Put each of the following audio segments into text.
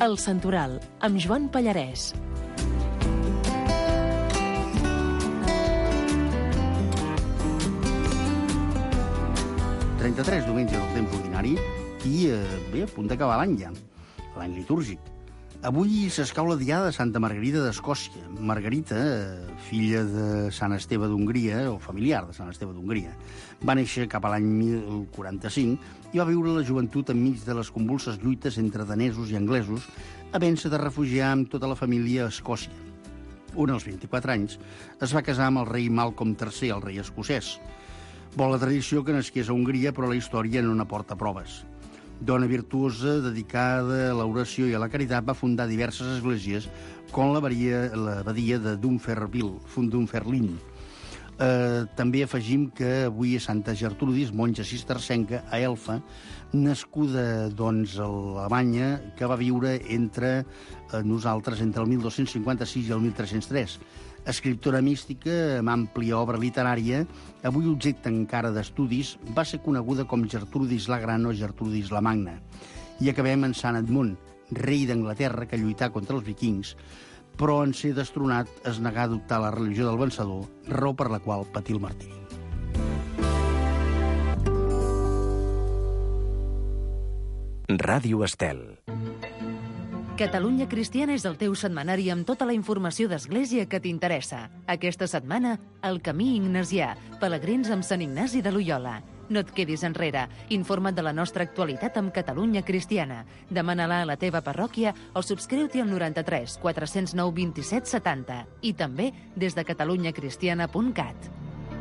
El Santoral, amb Joan Pallarès. ...33 diumenges del temps ordinari i, bé, a punt d'acabar l'any ja, l'any litúrgic. Avui s'escau la diada de Santa Margarida d'Escòcia. Margarita, filla de Sant Esteve d'Hongria, o familiar de Sant Esteve d'Hongria, va néixer cap a l'any 1045 i va viure la joventut enmig de les convulses lluites entre danesos i anglesos, havent-se de refugiar amb tota la família a Escòcia. Als 24 anys es va casar amb el rei Malcolm III, el rei escocès. Vol la tradició que nasqués a Hongria, però la història no n'aporta proves. Dona virtuosa, dedicada a l'oració i a la caritat, va fundar diverses esglésies, com l'abadia de Dunfermline. També afegim que avui és Santa Gertrudis, monja cistercenca a Elfa, nascuda, doncs, a Alemanya, que va viure entre nosaltres entre el 1256 i el 1303. Escriptora mística amb àmplia obra literària, avui objecte encara d'estudis, va ser coneguda com Gertrudis la Gran o Gertrudis la Magna. I acabem en Sant Edmund, rei d'Anglaterra que lluità contra els vikings, però en ser destronat es negà a adoptar la religió del vencedor, raó per la qual patí el martiri. Ràdio Estel. Catalunya Cristiana és el teu setmanari amb tota la informació d'Església que t'interessa. Aquesta setmana, el Camí Ignasià, pelegrins amb Sant Ignasi de Loyola. No et quedis enrere. Informa't de la nostra actualitat amb Catalunya Cristiana. Demana-la a la teva parròquia o subscriu-t'hi al 93 409 27 70 i també des de catalunyacristiana.cat.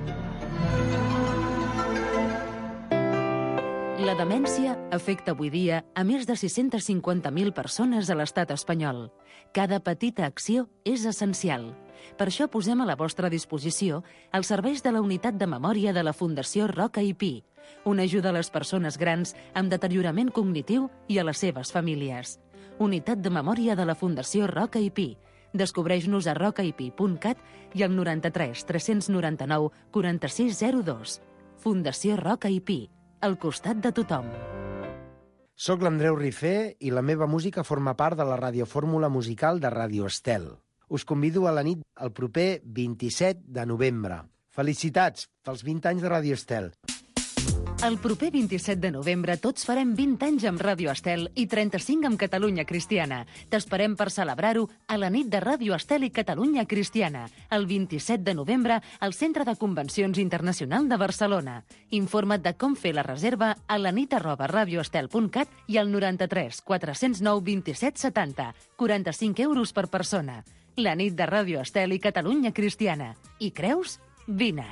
La demència afecta avui dia a més de 650.000 persones a l'estat espanyol. Cada petita acció és essencial. Per això posem a la vostra disposició els serveis de la Unitat de Memòria de la Fundació Roca i Pi, una ajuda a les persones grans amb deteriorament cognitiu i a les seves famílies. Unitat de Memòria de la Fundació Roca i Pi. Descobreix-nos a rocaipi.cat i al 93 399 4602. Fundació Roca i Pi, al costat de tothom. Soc l'Andreu Rifé i la meva música forma part de la radiofórmula musical de Ràdio Estel. Us convido a la nit el proper 27 de novembre. Felicitats pels 20 anys de Ràdio Estel. El proper 27 de novembre tots farem 20 anys amb Ràdio Estel i 35 amb Catalunya Cristiana. T'esperem per celebrar-ho a la nit de Ràdio Estel i Catalunya Cristiana, el 27 de novembre al Centre de Convencions Internacional de Barcelona. Informa't de com fer la reserva a lanit@radioestel.cat i al 93 409 27 70, 45 euros per persona. La nit de Ràdio Estel i Catalunya Cristiana. Hi creus? Vine!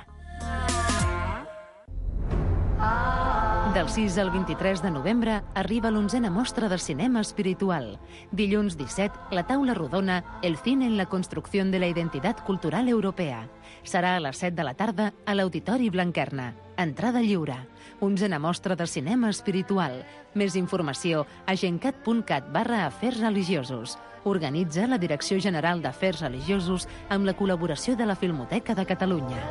Del 6 al 23 de novembre arriba l'11a Mostra de Cinema Espiritual. Dilluns 17, la taula rodona El cine en la construcción de la identidad cultural europea. Serà a les 7 de la tarda a l'Auditori Blanquerna. Entrada lliure. 11a Mostra de Cinema Espiritual. Més informació a gencat.cat/afers religiosos. Organitza la Direcció General d'Afers Religiosos amb la col·laboració de la Filmoteca de Catalunya.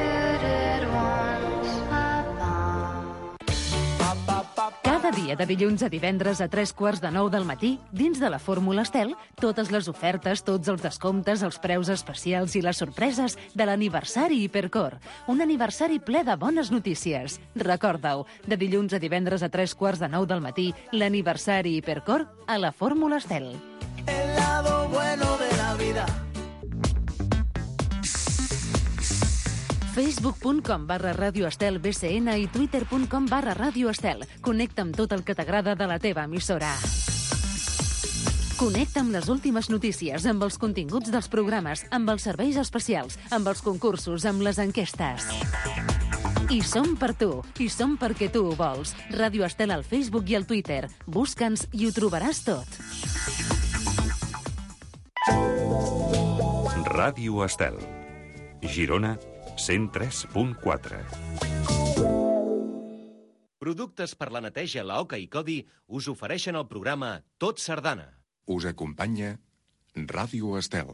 Cada dia de dilluns a divendres a 8:45 del matí, dins de la Fórmula Estel, totes les ofertes, tots els descomptes, els preus especials i les sorpreses de l'aniversari Hipercor. Un aniversari ple de bones notícies. Recorda-ho, de dilluns a divendres a 8:45 del matí, l'aniversari Hipercor a la Fórmula Estel. El lado bueno de la vida. Facebook.com/radioestelbcn i Twitter.com/radioestel. Connecta amb tot el que t'agrada de la teva emissora. Connecta amb les últimes notícies, amb els continguts dels programes, amb els serveis especials, amb els concursos, amb les enquestes. I som per tu, i som perquè tu ho vols. Ràdio Estel al Facebook i al Twitter. Busca'ns i ho trobaràs tot. Ràdio Estel. Girona 103.4. Productes per la neteja La Oca i Codi us ofereixen el programa Tot Sardana. Us acompanya Ràdio Estel.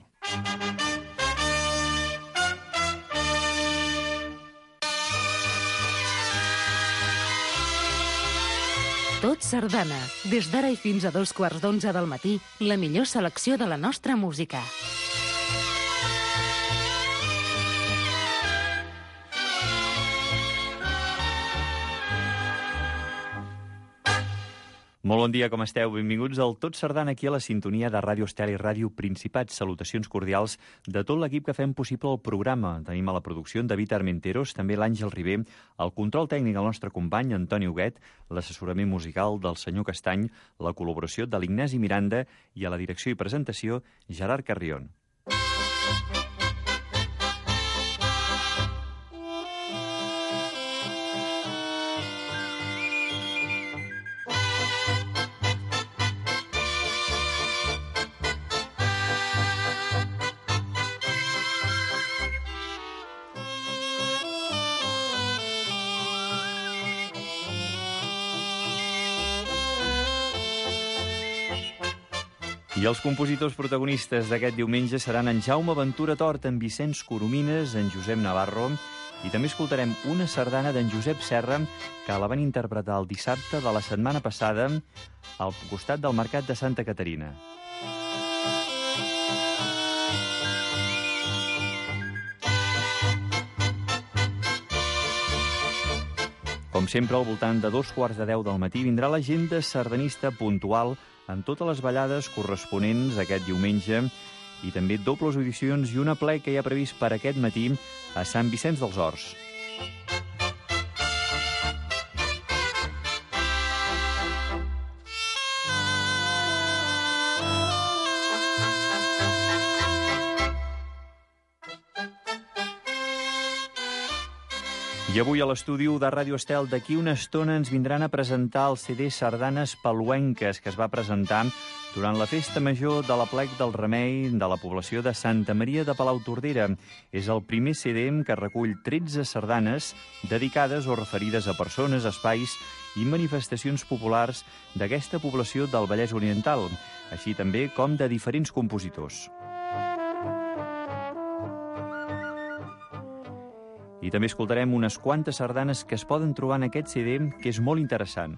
Tot Sardana. Des d'ara i fins a 11:15 del matí, la millor selecció de la nostra música. Molt bon dia, com esteu? Benvinguts al Tot Sardana, aquí a la sintonia de Ràdio Estel i Ràdio Principat. Salutacions cordials de tot l'equip que fem possible el programa. Tenim a la producció en David Armenteros, també l'Àngel Ribé, el control tècnic el nostre company Antoni Huguet, l'assessorament musical del senyor Castany, la col·laboració de l'Ignasi Miranda i a la direcció i presentació Gerard Carrion. I els compositors protagonistes d'aquest diumenge seran en Jaume Ventura Tort, en Vicenç Coromines, en Josep Navarro, i també escoltarem una sardana d'en Josep Serra, que la van interpretar el dissabte de la setmana passada al costat del Mercat de Santa Caterina. Com sempre, al voltant de 9:15 del matí vindrà l'agenda sardanista puntual en totes les ballades corresponents a aquest diumenge i també dobles audicions i un aplec que hi ha previst per aquest matí a Sant Vicenç dels Horts. I avui a l'estudi de Ràdio Estel d'aquí una estona ens vindran a presentar el CD Sardanes Paluenques, que es va presentar durant la festa major de l'Aplec del Remei de la població de Santa Maria de Palautordera. És el primer CD que recull 13 sardanes dedicades o referides a persones, espais i manifestacions populars d'aquesta població del Vallès Oriental, així també com de diferents compositors. I també escoltarem unes quantes sardanes que es poden trobar en aquest CD, que és molt interessant.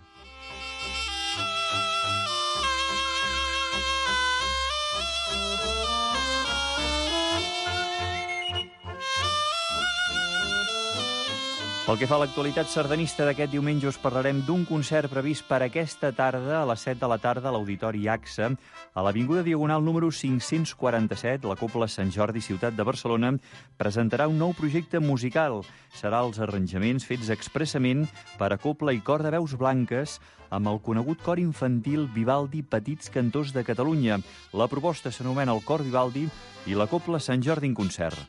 Pel que fa a l'actualitat sardanista d'aquest diumenge, us parlarem d'un concert previst per aquesta tarda, a les 7 de la tarda, a l'Auditori AXA, a l'Avinguda Diagonal número 547, la Cobla Sant Jordi, ciutat de Barcelona, presentarà un nou projecte musical. Serà els arranjaments fets expressament per a cobla i cor de veus blanques amb el conegut cor infantil Vivaldi Petits Cantors de Catalunya. La proposta s'anomena el Cor Vivaldi i la Cobla Sant Jordi en concert.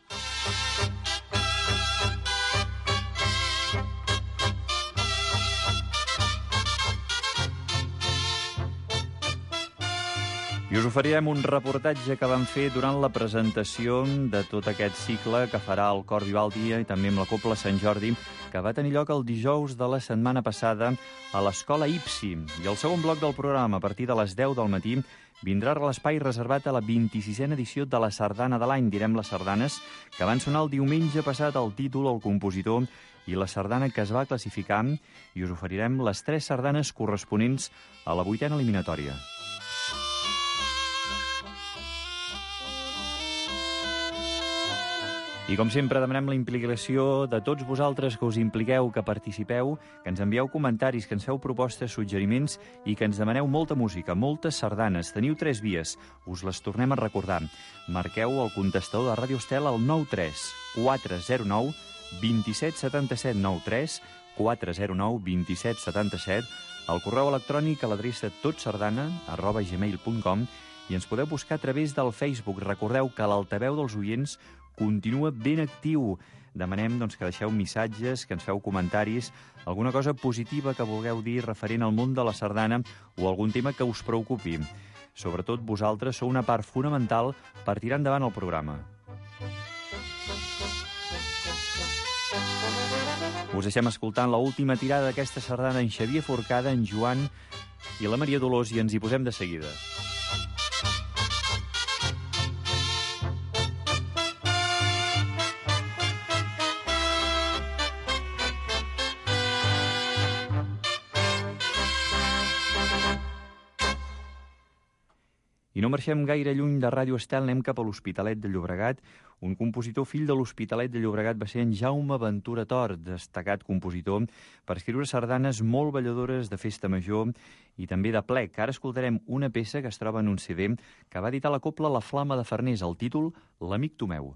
I us oferirem un reportatge que vam fer durant la presentació de tot aquest cicle que farà el Cor Vivaldi i també amb la Cobla Sant Jordi, que va tenir lloc el dijous de la setmana passada a l'Escola IPSI. I el segon bloc del programa, a partir de les 10 del matí, vindrà a l'espai reservat a la 26a edició de la Sardana de l'any. Direm les sardanes que van sonar el diumenge passat, el títol, el compositor i la sardana que es va classificar, i us oferirem les 3 sardanes corresponents a la 8a eliminatòria. I com sempre demanem la implicació de tots vosaltres que us impliqueu, que participeu, que ens envieu comentaris, que ens feu propostes, suggeriments i que ens demaneu molta música, moltes sardanes. Teniu 3 vies, us les tornem a recordar. Marqueu el contestador de Ràdio Estel al 93 409 2777 93 409 2777, al correu electrònic a l'adreça totsardana@gmail.com i ens podeu buscar a través del Facebook. Recordeu que l'altaveu dels oients continua ben actiu. Demanem que deixeu missatges, que ens feu comentaris, alguna cosa positiva que vulgueu dir referent al món de la sardana o algun tema que us preocupi. Sobretot vosaltres sou una part fonamental per tirar endavant el programa. Us deixem escoltant l'última tirada d'aquesta sardana en Xavier Forcada, en Joan i la Maria Dolors i ens hi posem de seguida. I no marxem gaire lluny de Ràdio Estel, anem cap a l'Hospitalet de Llobregat. Un compositor fill de l'Hospitalet de Llobregat va ser en Jaume Ventura Tort, destacat compositor, per escriure sardanes molt balladores de festa major i també de plec. Ara escoltarem una peça que es troba en un CD que va editar la cobla La Flama de Farners, el títol L'amic Tomeu.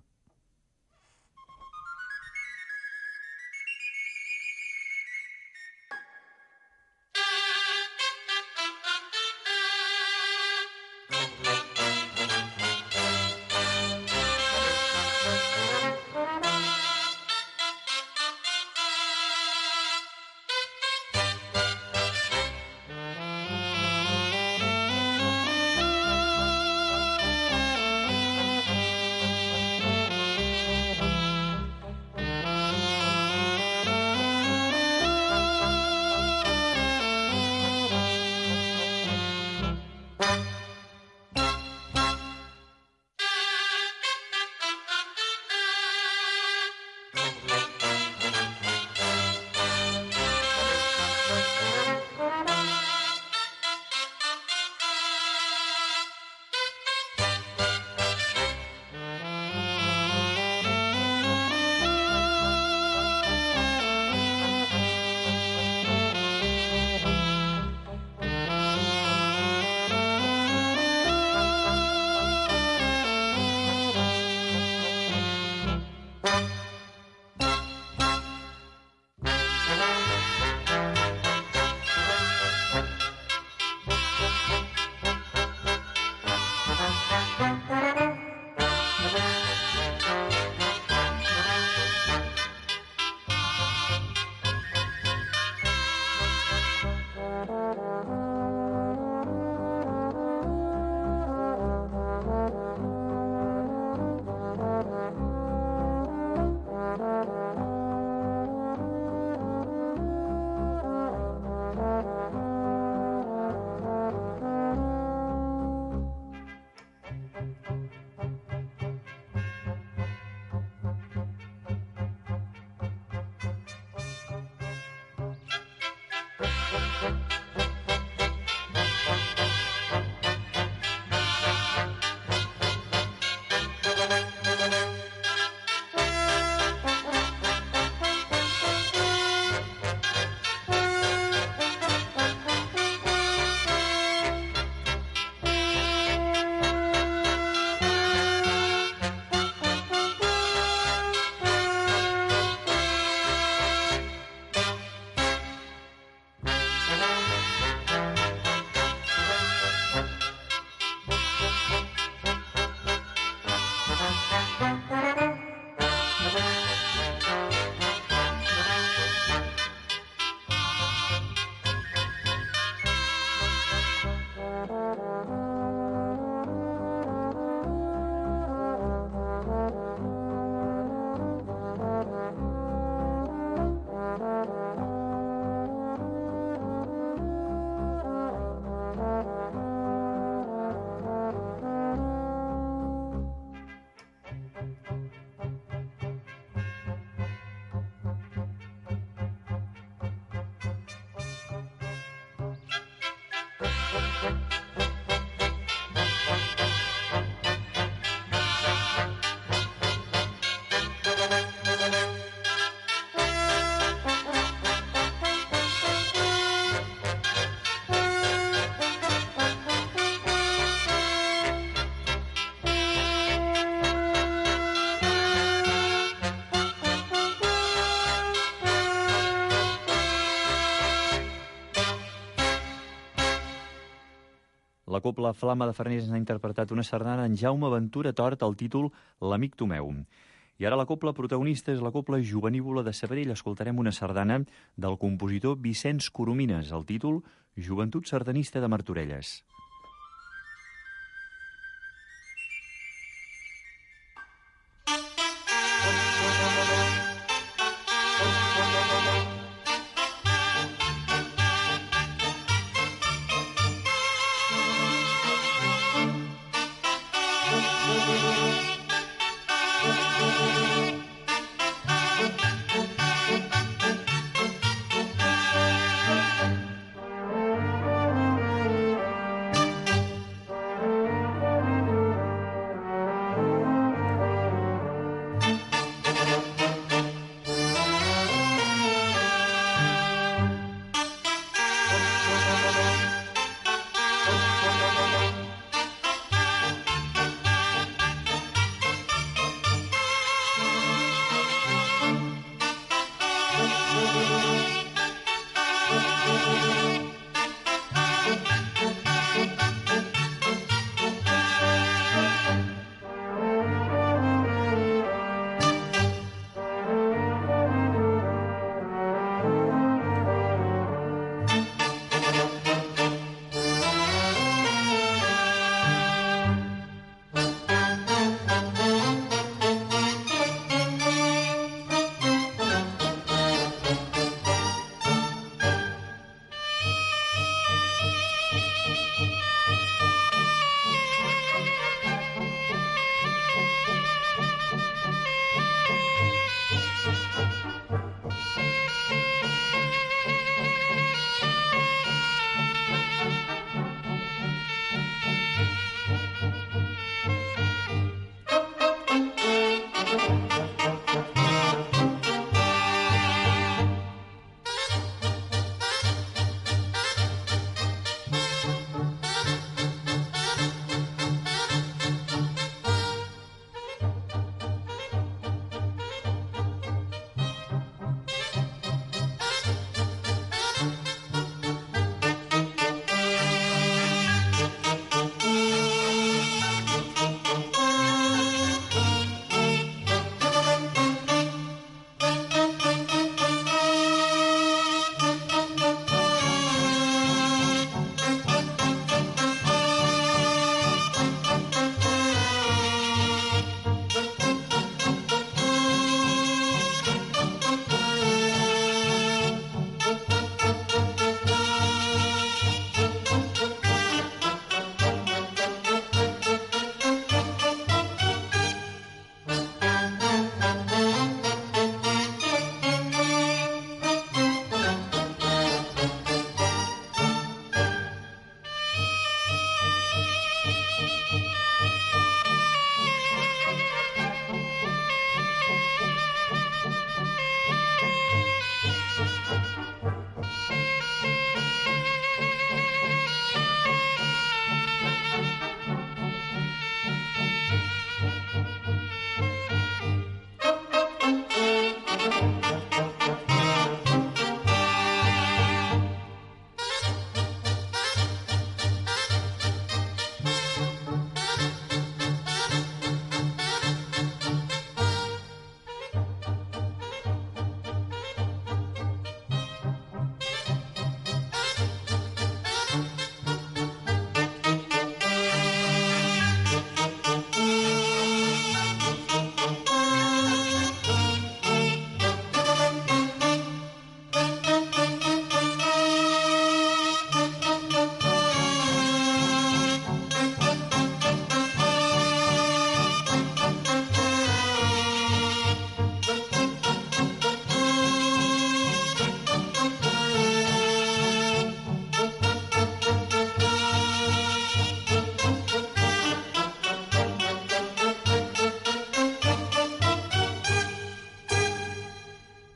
La cobla Flama de Farners n'ha interpretat una sardana en Jaume Ventura Tort, el títol L'amic Tomeu. I ara la cobla protagonista és la cobla Jovenívola de Sabadell. Escoltarem una sardana del compositor Vicenç Coromines, el títol Joventut Sardanista de Martorelles.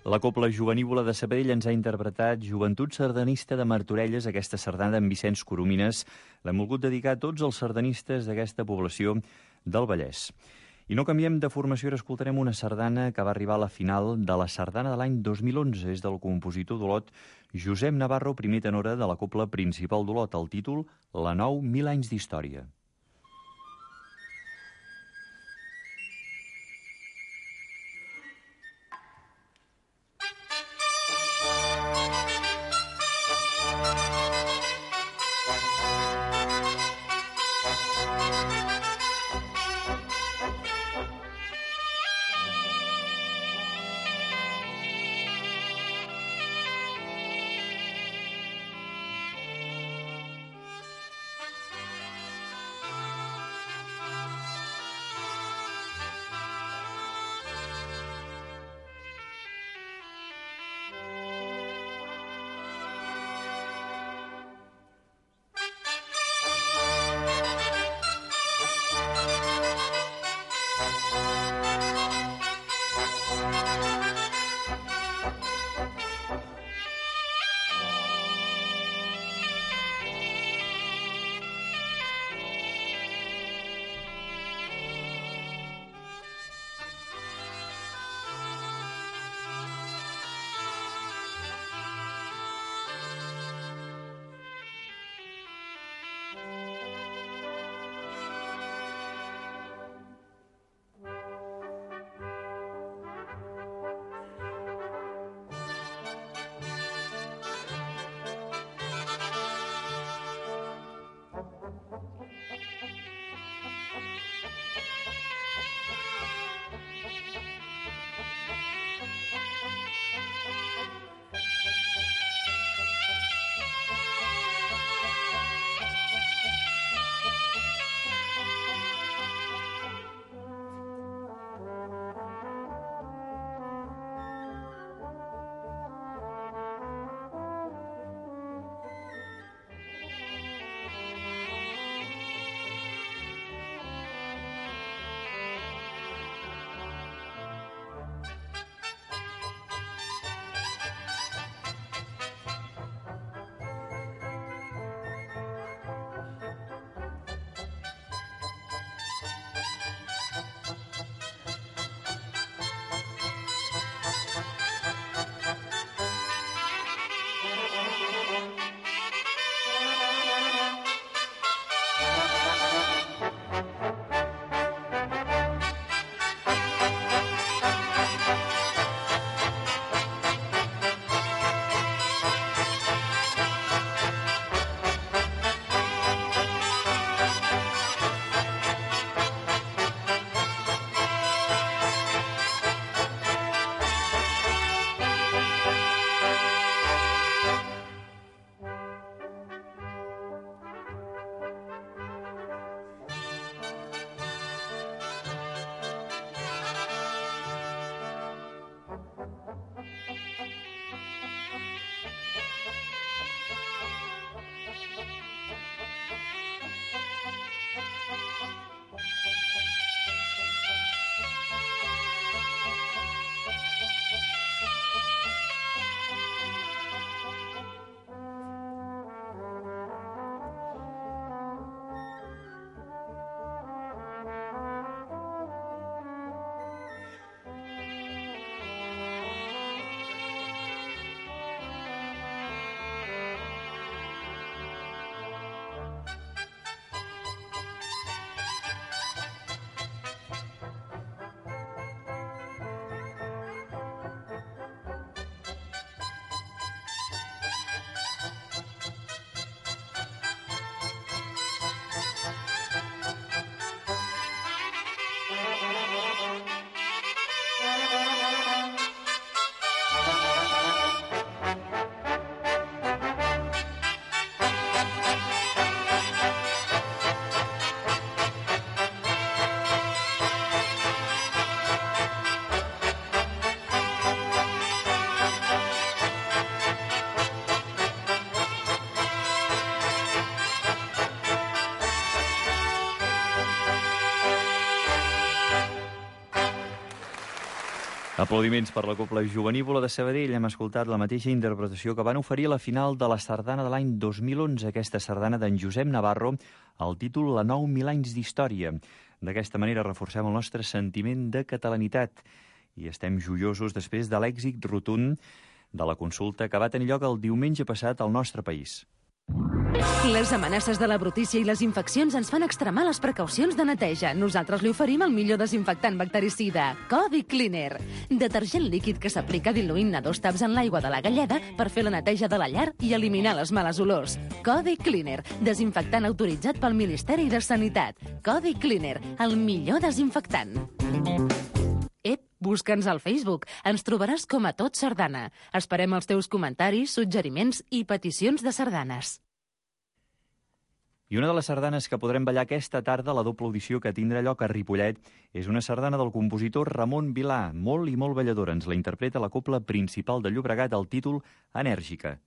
La Cobla Jovenívola de Sabadell ens ha interpretat Joventut Sardanista de Martorelles, aquesta sardana amb Vicenç Coromines. L'hem volgut dedicar a tots els sardanistes d'aquesta població del Vallès. I no canviem de formació, ara escoltarem una sardana que va arribar a la final de la sardana de l'any 2011. És del compositor d'Olot, Josep Navarro, primer tenora de la Cobla Principal d'Olot. El títol, La Nou, 1000 anys d'història. Aplaudiments per la Cobla Jovenívola de Sabadell. Hem escoltat la mateixa interpretació que van oferir a la final de la sardana de l'any 2011, aquesta sardana d'en Josep Navarro, el títol La 9.000 anys d'història. D'aquesta manera reforcem el nostre sentiment de catalanitat i estem joiosos després de l'èxit rotund de la consulta que va tenir lloc el diumenge passat al nostre país. Les amenaces de la brutícia i les infeccions ens fan extremar les precaucions de neteja. Nosaltres li oferim el millor desinfectant bactericida, Codi Cleaner. Detergent líquid que s'aplica diluint a 2 taps en l'aigua de la galleda per fer la neteja de la llar i eliminar les males olors. Codi Cleaner, desinfectant autoritzat pel Ministeri de Sanitat. Codi Cleaner, el millor desinfectant. Busca'ns al Facebook. Ens trobaràs com a Tot Sardana. Esperem els teus comentaris, suggeriments i peticions de sardanes. I una de les sardanes que podrem ballar aquesta tarda, la doble audició que tindrà lloc a Ripollet, és una sardana del compositor Ramon Vilà, molt i molt balladora. Ens la interpreta la Cobla Principal de Llobregat, el títol Enèrgica.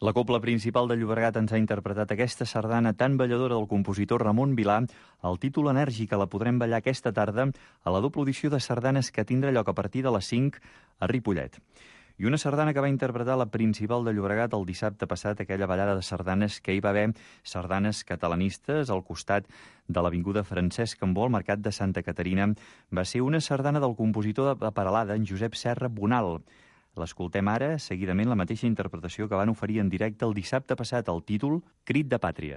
La Cobla Principal de Llobregat ens ha interpretat aquesta sardana tan balladora del compositor Ramon Vilà. El títol enèrgic la podrem ballar aquesta tarda a la doble audició de sardanes que tindrà lloc a partir de les 5 a Ripollet. I una sardana que va interpretar la Principal de Llobregat el dissabte passat, aquella ballada de sardanes que hi va haver sardanes catalanistes al costat de l'Avinguda Francesc Cambó, al Mercat de Santa Caterina. Va ser una sardana del compositor de Peralada, en Josep Serra Bonal. L'escoltem ara, seguidament, la mateixa interpretació que van oferir en directe el dissabte passat, el títol Crit de Pàtria.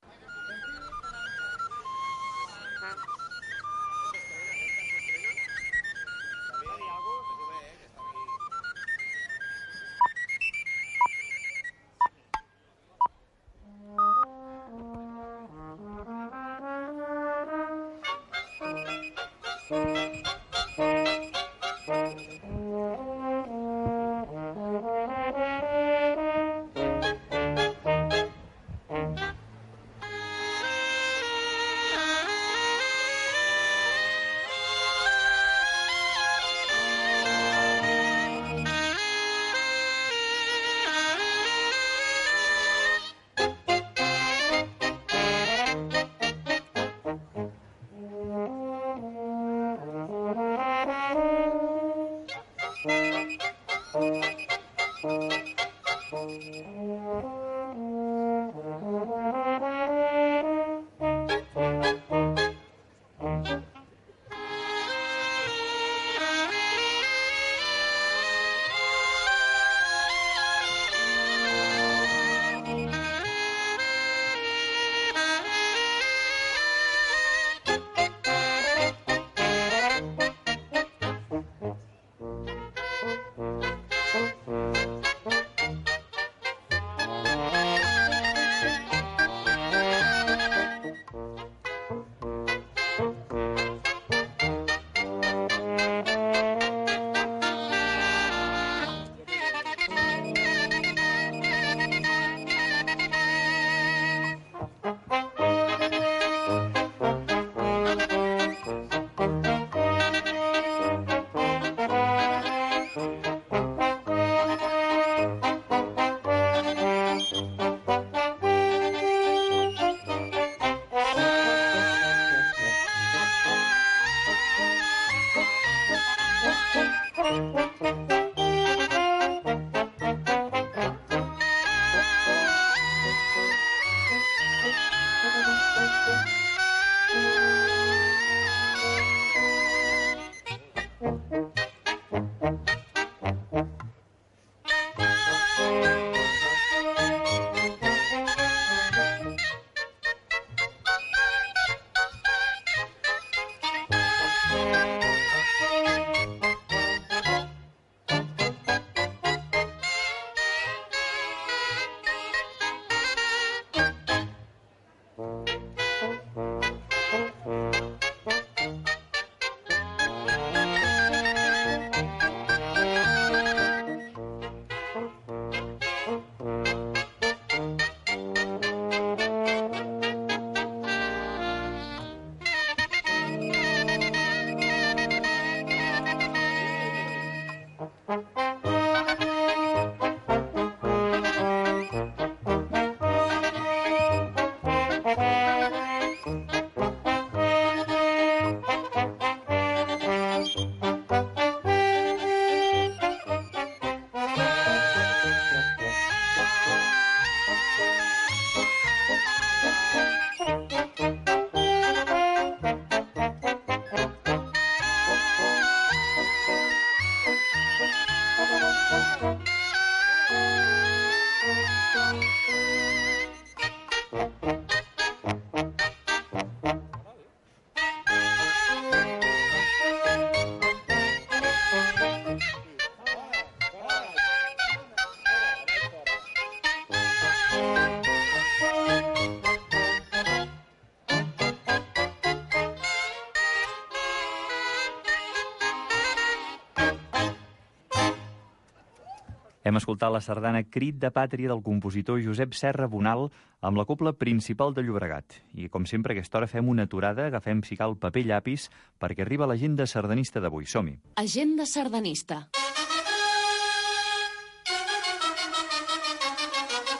Hem escoltat la sardana Crit de Pàtria del compositor Josep Serra Bonal amb la Cobla Principal de Llobregat. I, com sempre, a aquesta hora fem una aturada, agafem, si cal, paper i llapis, perquè arriba l'agenda sardanista d'avui. Som-hi. Agenda sardanista.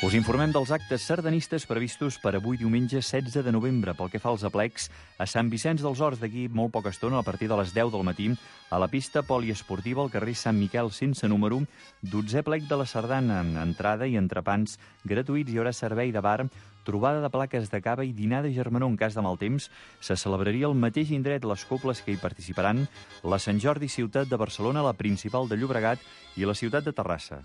Us informem dels actes sardanistes previstos per avui diumenge 16 de novembre. Pel que fa als aplecs, a Sant Vicenç dels Horts d'aquí molt poca estona, a partir de les 10 del matí, a la pista poliesportiva al carrer Sant Miquel sense número, 12è plec de la sardana, entrada i entrepans gratuïts, hi haurà servei de bar, trobada de plaques de cava i dinar de germanor en cas de mal temps. Se celebraria al mateix indret les cobles que hi participaran, la Sant Jordi ciutat de Barcelona, la Principal de Llobregat i la ciutat de Terrassa.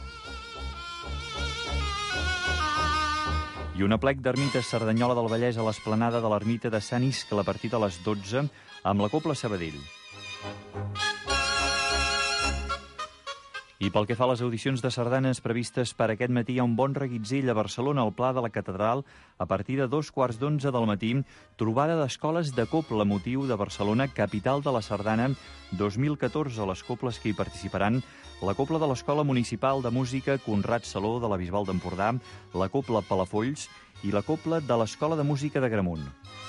I un aplec d'ermites Cerdanyola del Vallès a l'esplanada de l'ermita de Sant Iscle a partir de les 12 amb la Cobla Sabadell. I pel que fa a les audicions de sardanes previstes per aquest matí, hi ha un bon reguitzell a Barcelona, al Pla de la Catedral, a partir de 11:15 del matí, trobada d'escoles de cobla motiu de Barcelona, capital de la sardana, 2014. Les cobles que hi participaran: la Cobla de l'Escola Municipal de Música Conrad Saló de la Bisbal d'Empordà, la Cobla Palafolls i la Cobla de l'Escola de Música de Gramunt.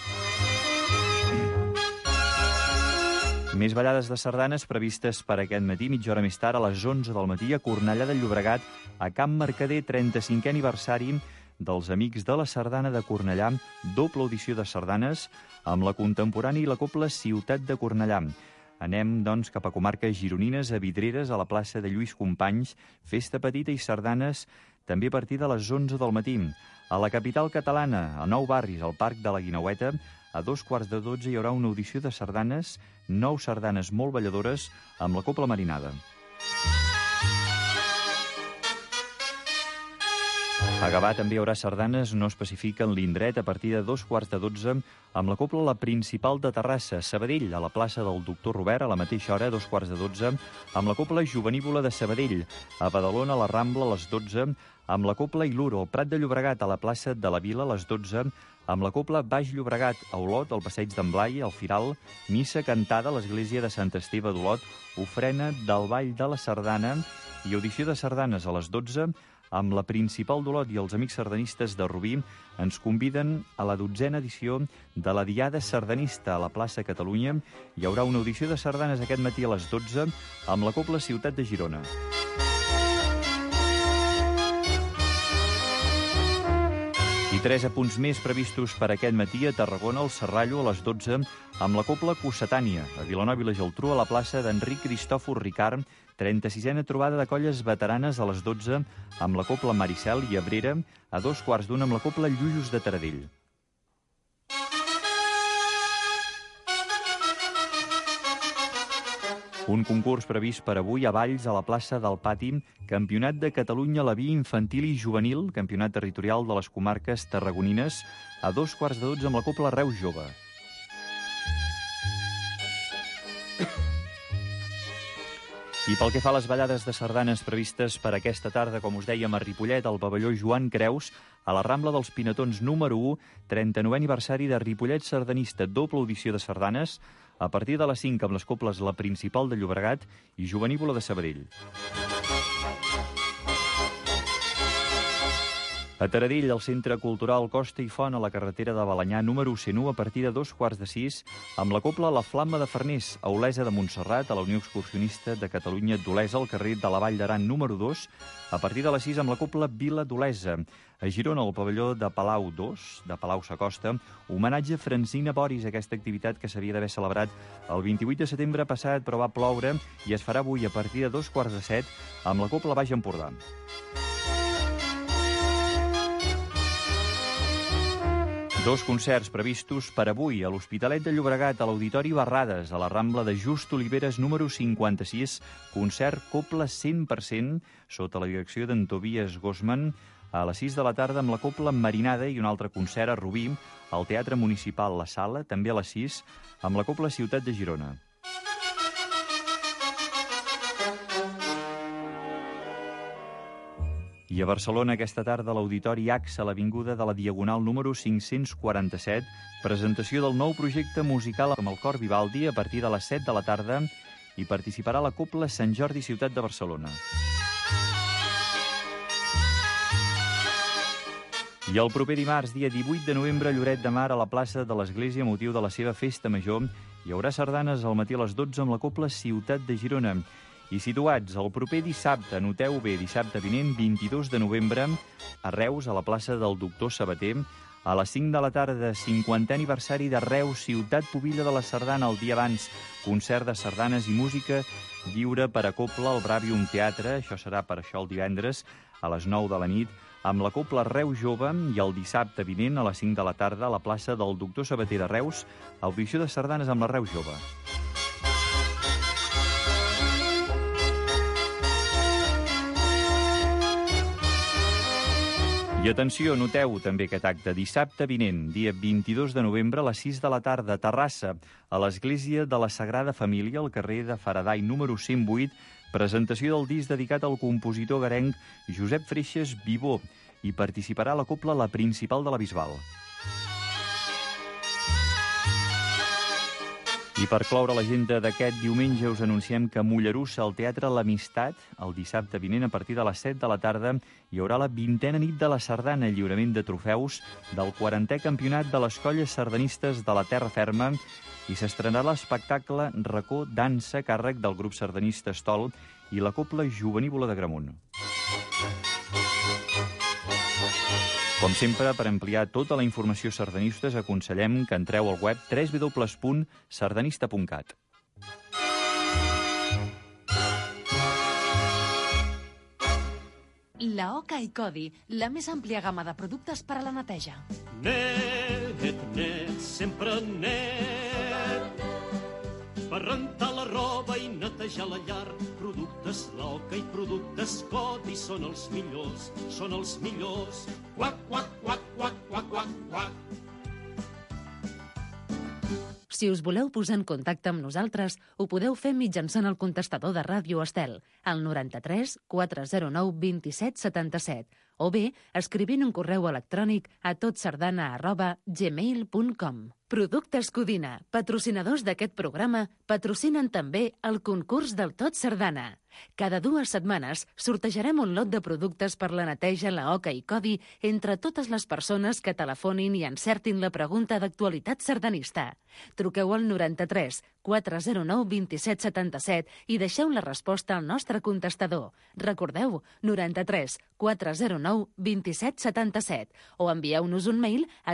Més ballades de sardanes previstes per aquest matí, mitja hora més tard, a les 11 del matí, a Cornellà de Llobregat, a Camp Mercader, 35è aniversari dels Amics de la Sardana de Cornellà, doble audició de sardanes amb la contemporània i la Cobla Ciutat de Cornellà. Anem, doncs, cap a comarques gironines, a Vidreres, a la plaça de Lluís Companys, festa petita i sardanes també a partir de les 11 del matí. A la capital catalana, a Nou Barris, al Parc de la Guineueta, a 11:15 hi haurà una audició de sardanes, 9 sardanes molt balladores amb la Cobla Marinada. A Gavà també hi haurà sardanes, no especifiquen l'indret, a partir de 11:15 amb la Cobla La Principal de Terrassa. A Sabadell, a la plaça del Doctor Robert, a la mateixa hora, 11:15, amb la Cobla Jovenívola de Sabadell. A Badalona, a la Rambla, a les 12, amb la Cobla Iluro. Al Prat de Llobregat, a la plaça de la Vila, a les 12, amb la Cobla Baix Llobregat. A Olot, al passeig d'en Blai, al Firal, missa cantada a l'església de Sant Esteve d'Olot, ofrena del Ball de la Sardana i audició de sardanes a les 12, amb la Principal d'Olot i els Amics Sardanistes de Rubí ens conviden a la 12a edició de la Diada Sardanista a la plaça Catalunya. Hi haurà una audició de sardanes aquest matí a les 12 amb la Cobla Ciutat de Girona. I 3 apunts més previstos per aquest matí: a Tarragona, al Serrallo, a les 12, amb la Cobla Cocetània. A Vilanova i la Geltrú, a la plaça d'Enric Cristòfor Ricard, 36a trobada de colles veteranes a les 12, amb la Cobla Maricel. I a Abrera, a 11:15 amb la Cobla Llullos de Taradell. Un concurs previst per avui a Valls, a la plaça del Pati, Campionat de Catalunya a la via infantil i juvenil, campionat territorial de les comarques tarragonines, a 11:15 amb la Cobla Reus Jove. I pel que fa a les ballades de sardanes previstes per aquesta tarda, com us dèiem, a Ripollet, al pavelló Joan Creus, a la Rambla dels Pinatons número 1, 39è aniversari de Ripollet Sardanista, doble audició de sardanes, a partir de les 5 amb les Cobles La Principal de Llobregat i Jovenívola de Sabadell. A Taradell, al Centre Cultural Costa i Font, a la carretera de Balanyà, número 101, a partir de 5:15, amb la Cobla La Flama de Farners. A Olesa de Montserrat, a la Unió Excursionista de Catalunya d'Olesa, al carrer de la Vall d'Aran, número 2, a partir de les 6, amb la Cobla Vila d'Olesa. A Girona, al pavelló de Palau 2, de Palau Sacosta, homenatge a Francina Boris, aquesta activitat que s'havia d'haver celebrat el 28 de setembre passat, però va ploure, i es farà avui a partir de 6:15 amb la Cobla Baix Empordà. Dos concerts previstos per avui a l'Hospitalet de Llobregat, a l'Auditori Barrades, a la Rambla de Just Oliveres número 56, concert Cobla 100%, sota la direcció d'en Tobias Gosman, a les 6 de la tarda amb la Cobla Marinada, i un altre concert a Rubí, al Teatre Municipal La Sala, també a les 6, amb la Cobla Ciutat de Girona. I a Barcelona, aquesta tarda, a l'Auditori AXA, a l'avinguda de la Diagonal número 547, presentació del nou projecte musical amb el Cor Vivaldi a partir de les 7 de la tarda, i participarà la Cobla Sant Jordi Ciutat de Barcelona. I el proper dimarts, dia 18 de novembre, a Lloret de Mar, a la plaça de l'Església, motiu de la seva festa major, hi haurà sardanes al matí a les 12 amb la Cobla Ciutat de Girona. I situats el proper dissabte, noteu bé, dissabte vinent, 22 de novembre, a Reus, a la plaça del Doctor Sabater, a les 5 de la tarda, 50è aniversari de Reus, ciutat pubilla de la sardana, el dia abans, concert de sardanes i música lliure per a cobla al Bravium Teatre, això serà per això el divendres, a les 9 de la nit, amb la cobla Reus Jove, i el dissabte vinent, a les 5 de la tarda, a la plaça del Doctor Sabater de Reus, audició de sardanes amb la Reus Jove. I atenció, noteu també aquest acte. Dissabte vinent, dia 22 de novembre, a les 6 de la tarda, a Terrassa, a l'Església de la Sagrada Família, al carrer de Faraday, número 108, presentació del disc dedicat al compositor garenc Josep Freixes Vivó, i participarà a la cobla La Principal de la Bisbal. I per cloure l'agenda d'aquest diumenge us anunciem que a Mollerussa, al Teatre l'Amistat, el dissabte vinent, a partir de les 7 de la tarda, hi haurà la 20a nit de la sardana, lliurament de trofeus del 40è campionat de les colles sardanistes de la Terra Ferma, i s'estrenarà l'espectacle Racó Dansa, a càrrec del grup sardanista Estol i la cobla Jovenívola de Gramunt. Com sempre, per ampliar tota la informació sardanista, us aconsellem que entreu al web www.sardanista.cat. La Oca i Codi, la més àmplia gamma de productes per a la neteja. Net, net, sempre net. Per rentar la roba i netejar la llar. Productes L'Oca i productes Codi són els millors, són els millors. Quac, quac, quac, quac, quac, quac, quac. Si us voleu posar en contacte amb nosaltres, ho podeu fer mitjançant el contestador de Ràdio Estel, al 93 409 27 77, o bé escrivint un correu electrònic a totsardana@gmail.com. Productes Codina, patrocinadors d'aquest programa, patrocinen també el concurs del Tot Sardana. Cada 2 setmanes sortejarem un lot de productes per la neteja, la Oca i Codi entre totes les persones que telefonin i encertin la pregunta d'actualitat sardanista. Truqueu al 93 409 27 77 i deixeu la resposta al nostre contestador. Recordeu, 93 409 27 77, o envieu-nos un mail a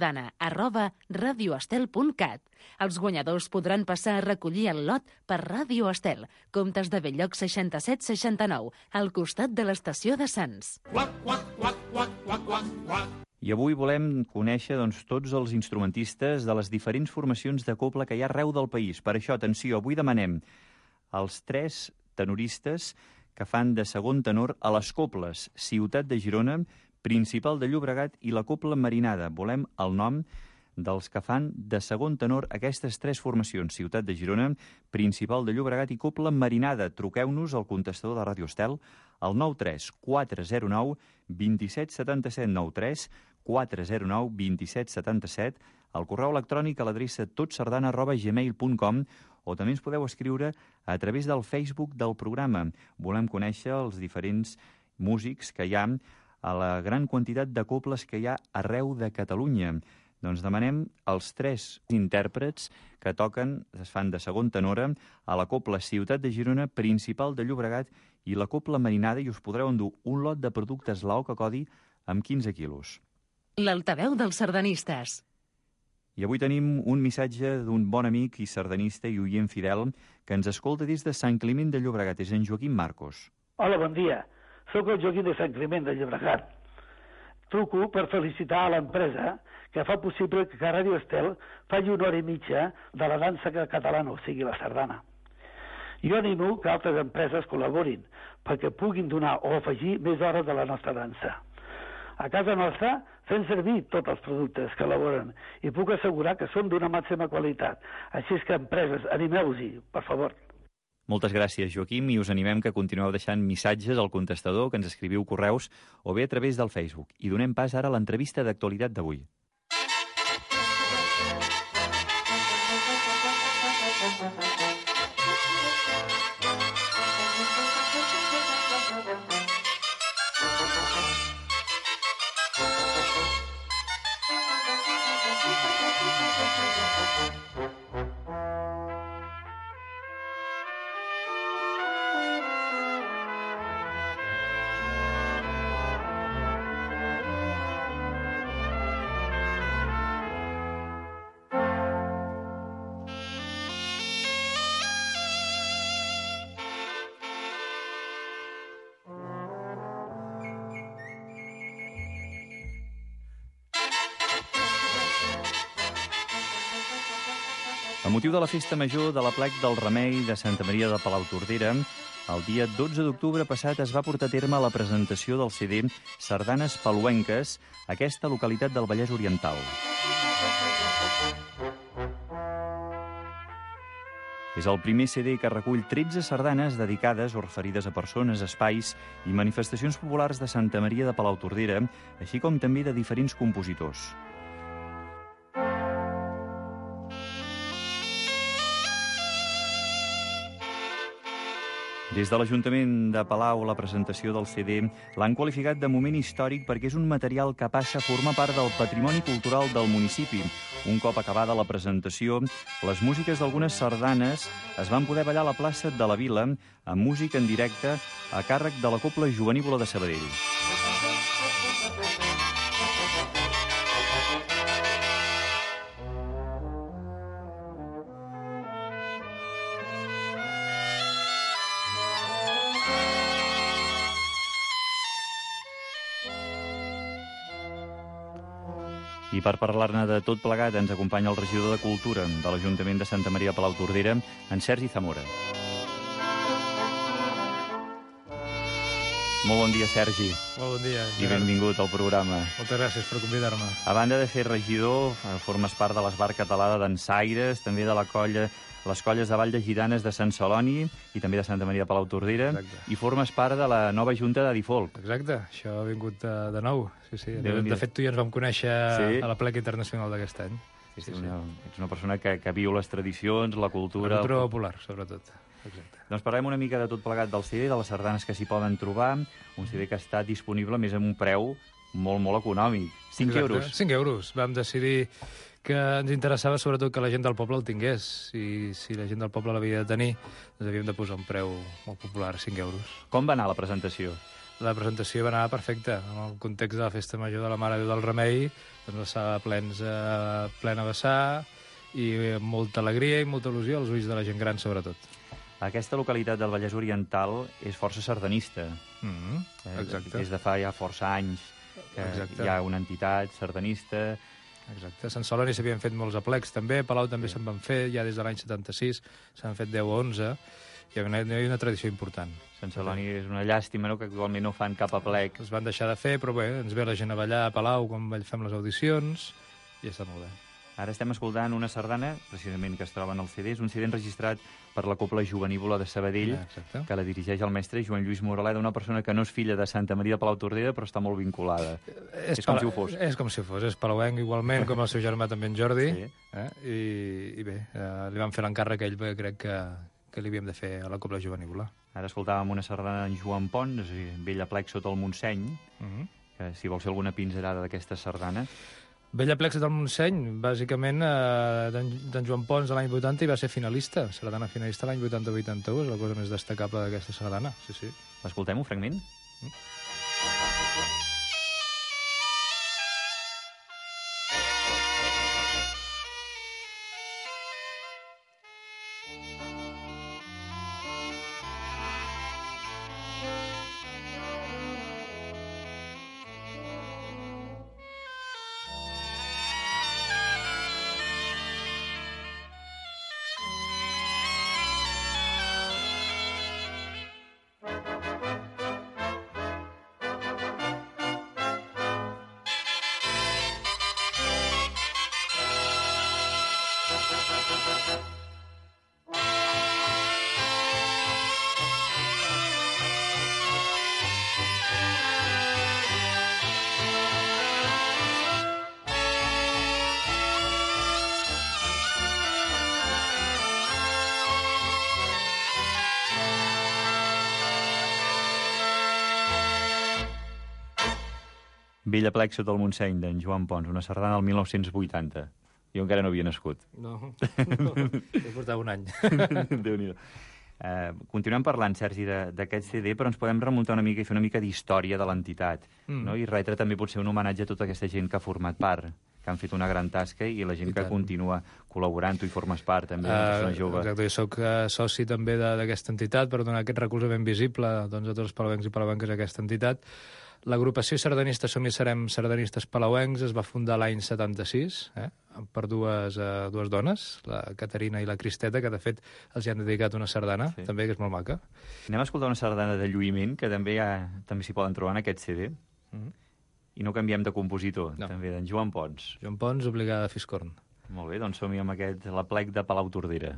totsardana@radioestel.cat. Els guanyadors podran passar a recollir el lot per Ràdio Estel, Comtes de Belllloc 6769, al costat de l'estació de Sants. Quac, quac, quac, quac, quac, quac, quac. I avui volem conèixer tots els instrumentistes de les diferents formacions de cobla que hi ha arreu del país. Per això, atenció, avui demanem els 3 tenoristes que fan de segon tenor a les cobles Ciutat de Girona, Principal de Llobregat i la Cobla Marinada. Volem el nom dels que fan de segon tenor aquestes 3 formacions, Ciutat de Girona, Principal de Llobregat i Cobla Marinada. Truqueu-nos al contestador de Ràdio Estel al 93 409 27 77, 93 409 27 77, al correu electrònic a l'adreça totsardana@gmail.com, o també ens podeu escriure a través del Facebook del programa. Volem conèixer els diferents músics que hi ha a la gran quantitat de cobles que hi ha arreu de Catalunya. Doncs demanem els 3 intèrprets que toquen, es fan de segon tenora, a la cobla Ciutat de Girona, Principal de Llobregat i la Cobla Marinada, i us podreu endur un lot de productes L'Oca Codi amb 15 quilos. L'altaveu dels sardanistes. I avui tenim un missatge d'un bon amic i sardanista i oient fidel que ens escolta des de Sant Climent de Llobregat. És en Joaquim Marcos. Hola, bon dia. Soc el Joaquim de Sant Climent de Llobregat. Truco per felicitar a l'empresa que fa possible que Ràdio Estel faci 1 hora i mitja de la dansa catalana, o sigui, la sardana. Jo animo que altres empreses col·laborin perquè puguin donar o afegir més hores de la nostra dansa. A casa nostra fem servir tots els productes que elaboren i puc assegurar que són d'una màxima qualitat. Així és que, empreses, animeu-vos-hi, per favor. Moltes gràcies, Joaquim, i us animem que continueu deixant missatges al contestador, que ens escriviu correus, o bé a través del Facebook. I donem pas ara a l'entrevista d'actualitat d'avui. A motiu de la festa major de l'Aplec del Remei de Santa Maria de Palautordera, el dia 12 d'octubre passat es va portar a terme la presentació del CD Sardanes Paluenques, a aquesta localitat del Vallès Oriental. És el primer CD que recull 13 sardanes dedicades o referides a persones, espais i manifestacions populars de Santa Maria de Palautordera, així com també de diferents compositors. Des de l'Ajuntament de Palau, la presentació del CD l'han qualificat de moment històric perquè és un material que passa a formar part del patrimoni cultural del municipi. Un cop acabada la presentació, les músiques d'algunes sardanes es van poder ballar a la plaça de la Vila amb música en directe a càrrec de la Cobla Jovenívola de Sabadell. I per parlar-ne de tot plegat ens acompanya el regidor de Cultura de l'Ajuntament de Santa Maria de Palautordera, en Sergi Zamora. Molt bon dia, Sergi. Molt bon dia, Gerard. I benvingut al programa. Moltes gràcies per convidar-me. A banda de ser regidor, formes part de l'Esbar Català de Dansaires, també de les colles de Vall de Gitanes de Sant Celoni i també de Santa Maria de Palautordera. Exacte. I formes part de la nova Junta d'Adifolk. Exacte, això ha vingut de nou. Sí. De fet, tu i jo ens vam conèixer a l'Aplec Internacional d'aquest any. Sí. Ets una persona que viu les tradicions, la cultura... La cultura popular, sobretot. Exacte. Doncs parlem una mica de tot plegat del CD, de les sardanes que s'hi poden trobar, un CD que està disponible més amb un preu molt, molt econòmic. 5 euros. 5 euros. Vam decidir que ens interessava sobretot que la gent del poble el tingués. I si la gent del poble l'havia de tenir, doncs havíem de posar un preu molt popular, 5 euros. Com va anar la presentació? La presentació va anar perfecta. En el context de la Festa Major de la Mare de Déu del Remei, doncs la sala plena vessar, i amb molta alegria i molta il·lusió als ulls de la gent gran, sobretot. Aquesta localitat del Vallès Oriental és força sardanista. Exacte. Des de fa ja força anys que hi ha una entitat sardanista. Exacte. A Sant Celoni s'havien fet molts aplecs, també. A Palau també se'n van fer, ja des de l'any 76. S'han fet 10 o 11. Hi ha una tradició important. Sant Celoni és una llàstima, no?, que actualment no fan cap aplec. Es van deixar de fer, però bé, ens ve la gent a ballar a Palau quan fem les audicions i està molt bé. Ara estem escoltant una sardana, precisament, que es troba en el CD. És un CD enregistrat per la Cobla Jovenívola de Sabadell, que la dirigeix el mestre Joan Lluís Moraleda, una persona que no és filla de Santa Maria de Palautordera, però està molt vinculada. És com si ho fos. És com si fos. És palauenc igualment, com el seu germà també en Jordi. I bé, li vam fer l'encàrrec a ell, perquè crec que li havíem de fer a la Cobla Jovenívola. Ara escoltàvem una sardana en Joan Pons, Vell Aplec sota el Montseny, que si vols fer alguna pinzellada d'aquesta sardana... Vell Aplec del Montseny, bàsicament d'en Joan Pons l'any 80 i va ser finalista, sardana finalista l'any 80-81, és la cosa més destacable d'aquesta sardana. Sí. Escoltem un fragment? Vell Aplec sota el Montseny, d'en Joan Pons, una sardana del 1980. Jo encara no havia nascut. No, he portat un any. Déu-n'hi-do. Continuem parlant, Sergi, d'aquest CD, però ens podem remuntar una mica i fer una mica d'història de l'entitat, no? I retre també potser un homenatge a tota aquesta gent que ha format part, que han fet una gran tasca, i la gent que continua col·laborant. Tu hi formes part, també, una persona jove. Exacte, jo soc soci també d'aquesta entitat per donar aquest recolzament visible doncs, a tots els palauencs i palauenques a aquesta entitat. L'agrupació sardanista Som i Serem Sardanistes Palauencs es va fundar l'any 76, per dues dones, la Caterina i la Cristeta, que de fet els hi han dedicat una sardana, també, que és molt maca. Anem a escoltar una sardana de lluïment, que també s'hi poden trobar en aquest CD. I no canviem de compositor, també, d'en Joan Pons. Joan Pons, Obligada a Fiscorn. Molt bé, doncs som-hi amb aquest L'Aplec de Palautordera.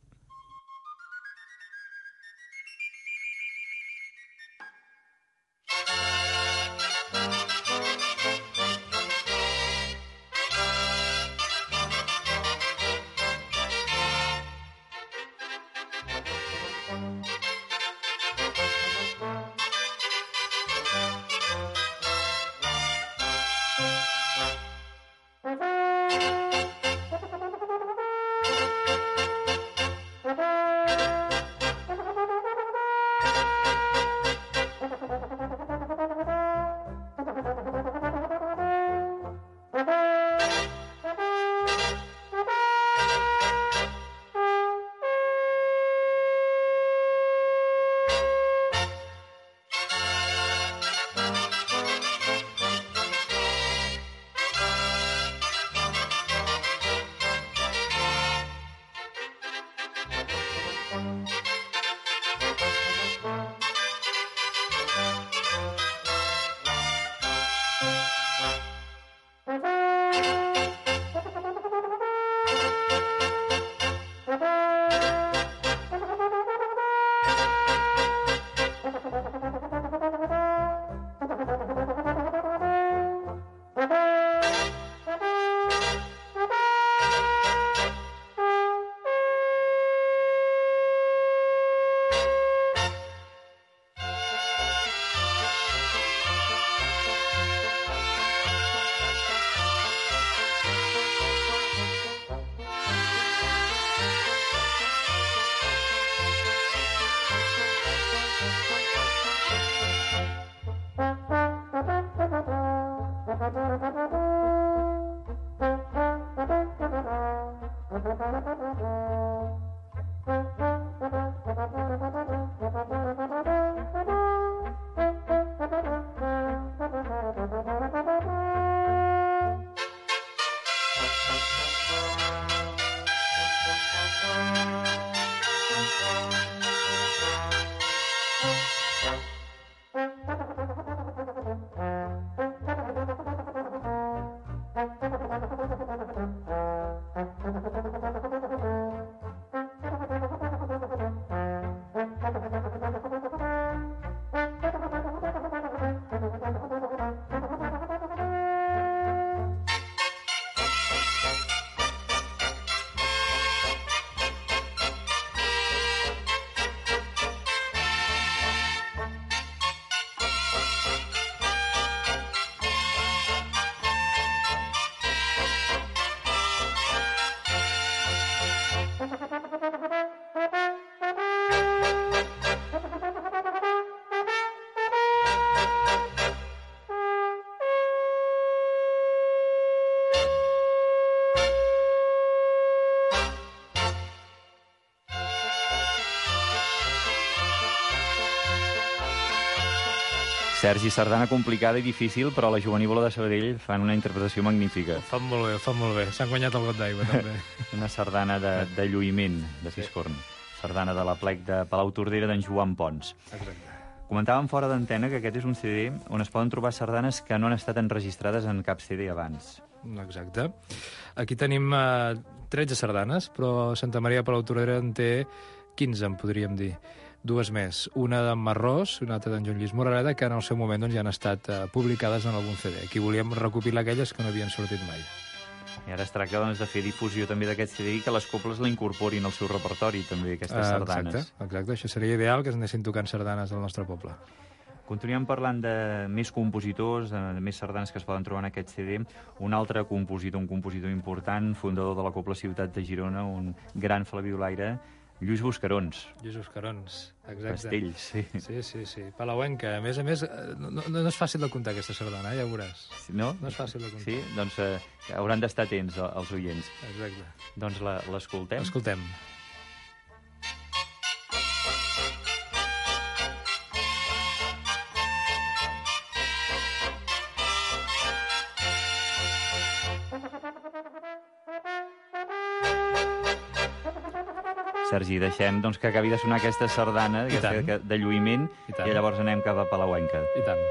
Sergi, sardana complicada i difícil, però la Jovenívola de Sabadell fan una interpretació magnífica. Ho fan molt bé, ho fan molt bé. S'han guanyat el got d'aigua, també. Una sardana de lluïment, de Fiscorn. Sardana de l'Aplec de Palautordera d'en Joan Pons. Exacte. Comentàvem fora d'antena que aquest és un CD on es poden trobar sardanes que no han estat enregistrades en cap CD abans. Exacte. Aquí tenim 13 sardanes, però Santa Maria de Palautordera en té 15, en podríem dir. Dues més, una d'en Marrós, una altra d'en Joan Lluís Moraleda, que en el seu moment ja han estat publicades en algun CD. Aquí volíem recopilar aquelles que no havien sortit mai. I ara es tracta de fer difusió també d'aquest CD i que les cobles l'incorporin al seu repertori, també, aquestes sardanes. Exacte, això seria ideal, que es anessin tocant sardanes al nostre poble. Continuem parlant de més compositors, de més sardanes que es poden trobar en aquest CD. Un altre compositor, un compositor important, fundador de la Cobla Ciutat de Girona, un gran flabiolaire, Lluís Buscarons. Lluís Buscarons, exacte. Castells, sí. Sí. Palauenca. A més, no és fàcil de comptar aquesta sardana, ja ho veuràs. No? No és fàcil de comptar. Sí? Doncs hauran d'estar atents els oients. Exacte. Doncs l'escoltem? Escoltem. Sergi, deixem que acabi de sonar aquesta sardana de lluïment i llavors anem cap a Palauenca. I tant.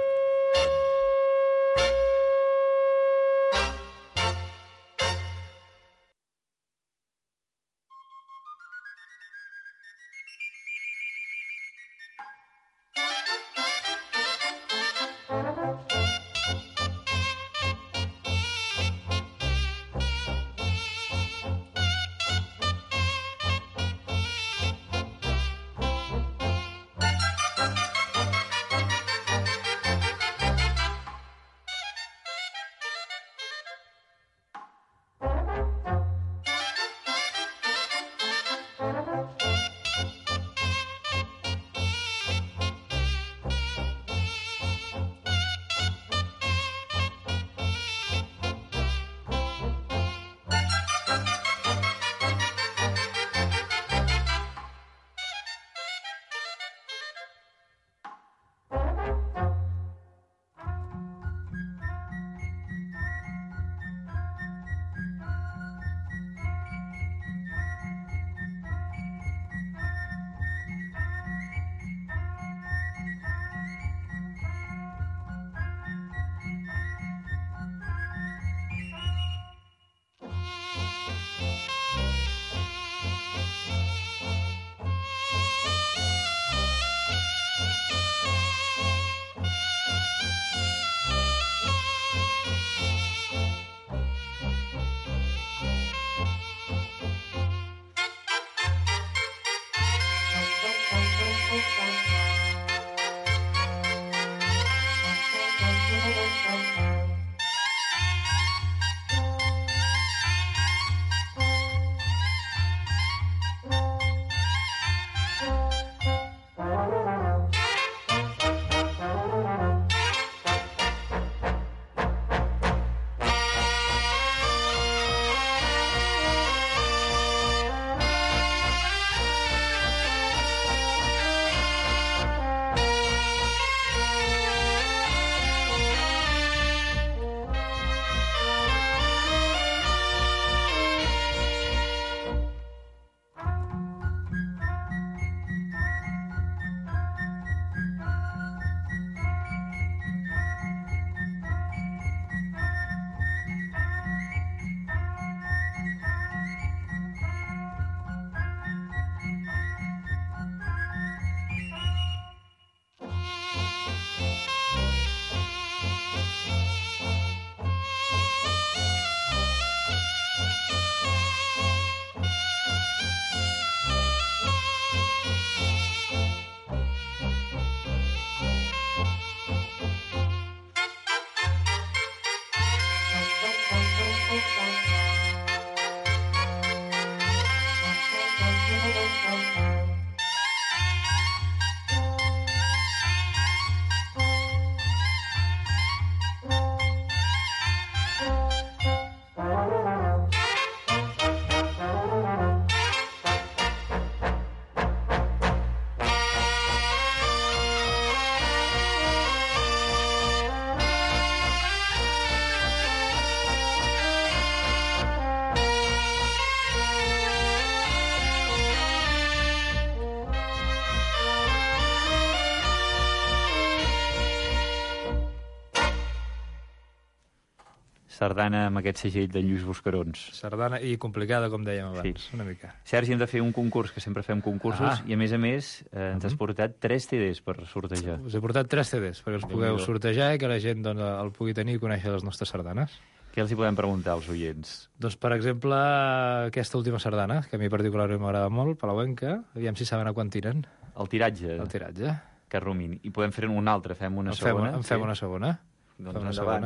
Sardana amb aquest segell de Lluís Buscarons. Sardana i complicada, com dèiem abans, una mica. Sergi, hem de fer un concurs, que sempre fem concursos, i a més ens has portat 3 CDs per sortejar. Us he portat 3 CDs perquè els pugueu sortejar i que la gent el pugui tenir i conèixer les nostres sardanes. Què els hi podem preguntar als oients? Doncs, per exemple, aquesta última sardana, que a mi particularment m'agrada molt, Palauenca, aviam si saben a quan tiren. El tiratge. El tiratge. Que rumin. I podem fer una altra, fem una segona? En fem una segona. Doncs endavant.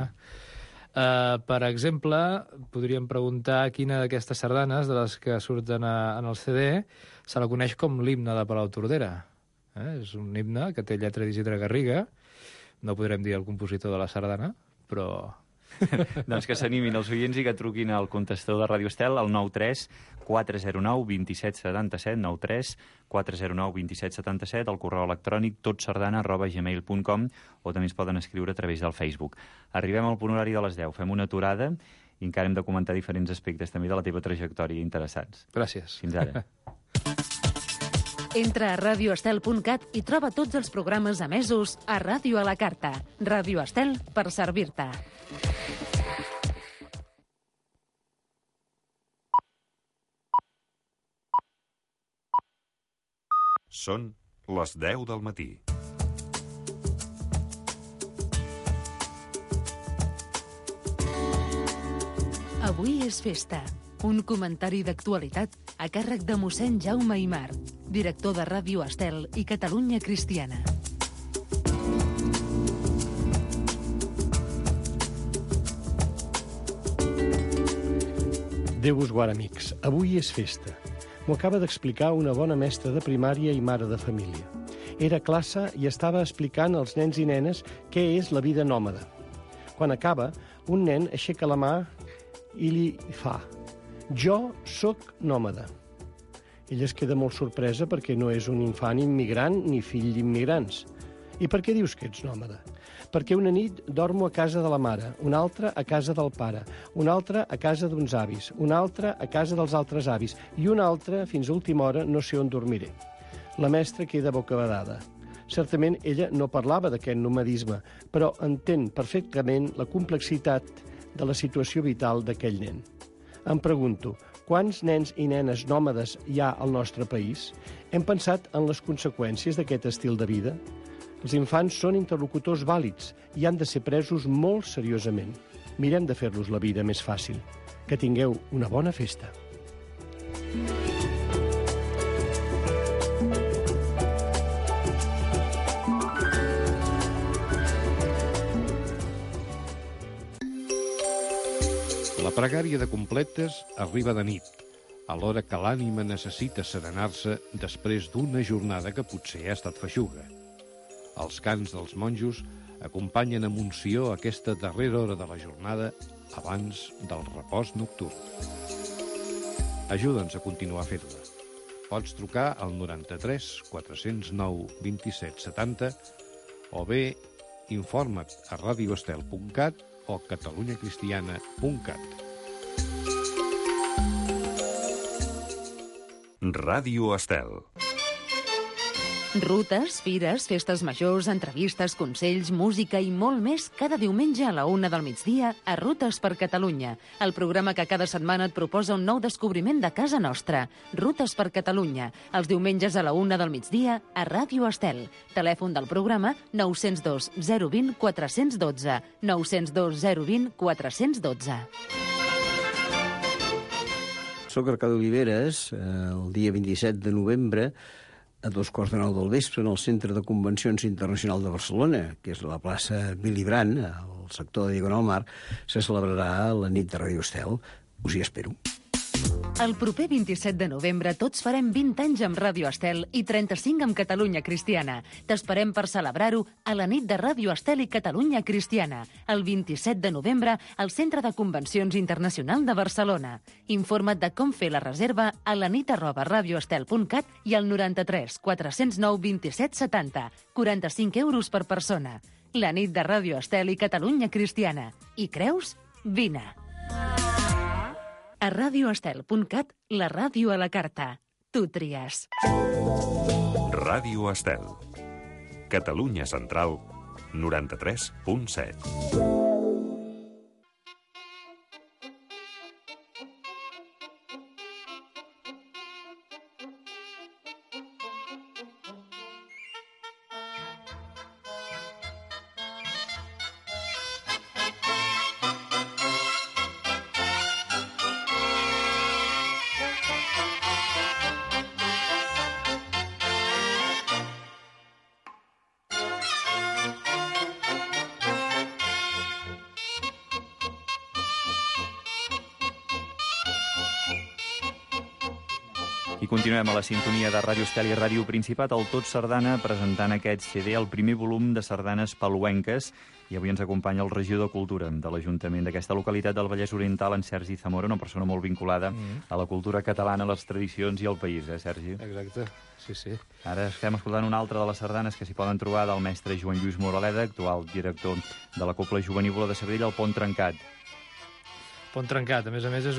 Per exemple, podríem preguntar quina d'aquestes sardanes, de les que surten en el CD, se la coneix com l'himne de Palautordera. És un himne que té lletra d'Isidre Garriga. No podrem dir el compositor de la sardana, però... Doncs que s'animin els oients i que truquin al contestador de Ràdio Estel al 93 409 2777, 93 409 2777, al correu electrònic totsardana@gmail.com, o també es poden escriure a través del Facebook. Arribem al punt horari de les 10, fem una aturada i encara hem de comentar diferents aspectes també de la teva trajectòria interessants. Gràcies. Fins ara. Entra a radioestel.cat i troba tots els programes emesos a Ràdio a la Carta. Ràdio Estel, per servir-te. Són les 10 del matí. Avui és festa. Un comentari d'actualitat a càrrec de mossèn Jaume Aimar, director de Ràdio Estel i Catalunya Cristiana. Déu us guard, amics. Avui és festa. M'ho acaba d'explicar una bona mestra de primària i mare de família. Era a classe i estava explicant als nens i nenes què és la vida nòmada. Quan acaba, un nen aixeca la mà i li fa: jo sóc nòmada. Ella es queda molt sorpresa perquè no és un infant immigrant ni fill d'immigrants. I per què dius que ets nòmada? Perquè una nit dormo a casa de la mare, una altra a casa del pare, una altra a casa d'uns avis, una altra a casa dels altres avis i una altra, fins a última hora, no sé on dormiré. La mestra queda bocabadada. Certament ella no parlava d'aquest nomadisme, però entén perfectament la complexitat de la situació vital d'aquell nen. Em pregunto, quants nens i nenes nòmades hi ha al nostre país? Hem pensat en les conseqüències d'aquest estil de vida? Els infants són interlocutors vàlids i han de ser presos molt seriosament. Mirem de fer-los la vida més fàcil. Que tingueu una bona festa. La pregària de completes arriba de nit, a l'hora que l'ànima necessita serenar-se després d'una jornada que potser ha estat feixuga. Els cants dels monjos acompanyen amb unció aquesta darrera hora de la jornada abans del repòs nocturn. Ajuda'ns a continuar fent-la. Pots trucar al 93 409 27 70 o bé informa't a radioestel.cat o catalunyacristiana.cat. Ràdio Estel. Rutes, fires, festes majors, entrevistes, consells, música i molt més cada diumenge a la 1 del migdia a Rutes per Catalunya, el programa que cada setmana et proposa un nou descobriment de casa nostra. Rutes per Catalunya, els diumenges a la 1 del migdia a Ràdio Estel. Telèfon del programa 902 020 412, 902 020 412. Soc Arcadi Oliveres, el dia 27 de novembre, a 9:15 del vespre, en el Centre de Convencions Internacional de Barcelona, que és la plaça Willy Brandt, al sector de Diagonal Mar, se celebrarà la nit de Ràdio Estel. Us hi espero. El proper 27 de novembre tots farem 20 anys amb Ràdio Estel i 35 amb Catalunya Cristiana. T'esperem per celebrar-ho a la nit de Ràdio Estel i Catalunya Cristiana, el 27 de novembre al Centre de Convencions Internacional de Barcelona. Informa't de com fer la reserva a lanit@radioestel.cat i al 93 409 27 70, 45 euros per persona. La nit de Ràdio Estel i Catalunya Cristiana. Hi creus? Vine! A radioestel.cat, la ràdio a la carta. Tu tries. Ràdio Estel. Catalunya Central, 93.7. I continuem a la sintonia de Ràdio Estel i Ràdio Principat, al Tot Sardana, presentant aquest CD, el primer volum de sardanes paluenques. I avui ens acompanya el regidor de Cultura de l'Ajuntament d'aquesta localitat del Vallès Oriental, en Sergi Zamora, una persona molt vinculada a la cultura catalana, a les tradicions i al país, Sergi? Exacte, sí, sí. Ara estem escoltant una altra de les sardanes que s'hi poden trobar del mestre Joan Lluís Moraleda, actual director de la Cobla Jovenívola de Sabadell, al Pont Trencat. Pont trencat. A més, és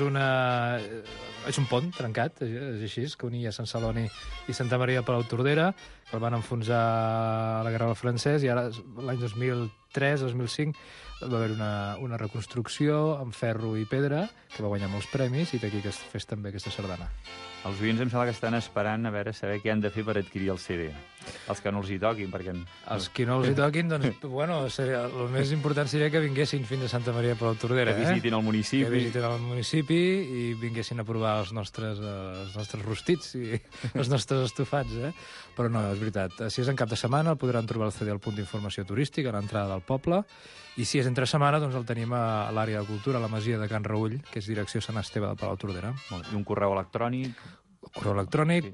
un pont trencat, és així, que unia Sant Celoni i Santa Maria de Palautordera, que el van enfonsar a la Guerra del Francès, i ara, l'any 2003-2005, va haver una reconstrucció amb ferro i pedra, que va guanyar molts premis, i d'aquí que es fes també aquesta sardana. Els oients em sembla que estan esperant a veure saber què han de fer per adquirir el CD. Els que no els hi toquin, perquè... Els que no els hi toquin, doncs, bueno, el més important seria que vinguessin fins a Santa Maria de Palautordera. Que visitin el municipi. Que visitin el municipi i vinguessin a provar els nostres rostits i els nostres estofats, Però no, és veritat. Si és en cap de setmana, el podran trobar al CD al punt d'informació turística, a l'entrada del poble, i si és entre setmana, doncs el tenim a l'àrea de cultura, a la masia de Can Raull, que és direcció Sant Esteve de Palautordera. I un correu electrònic? Correu electrònic,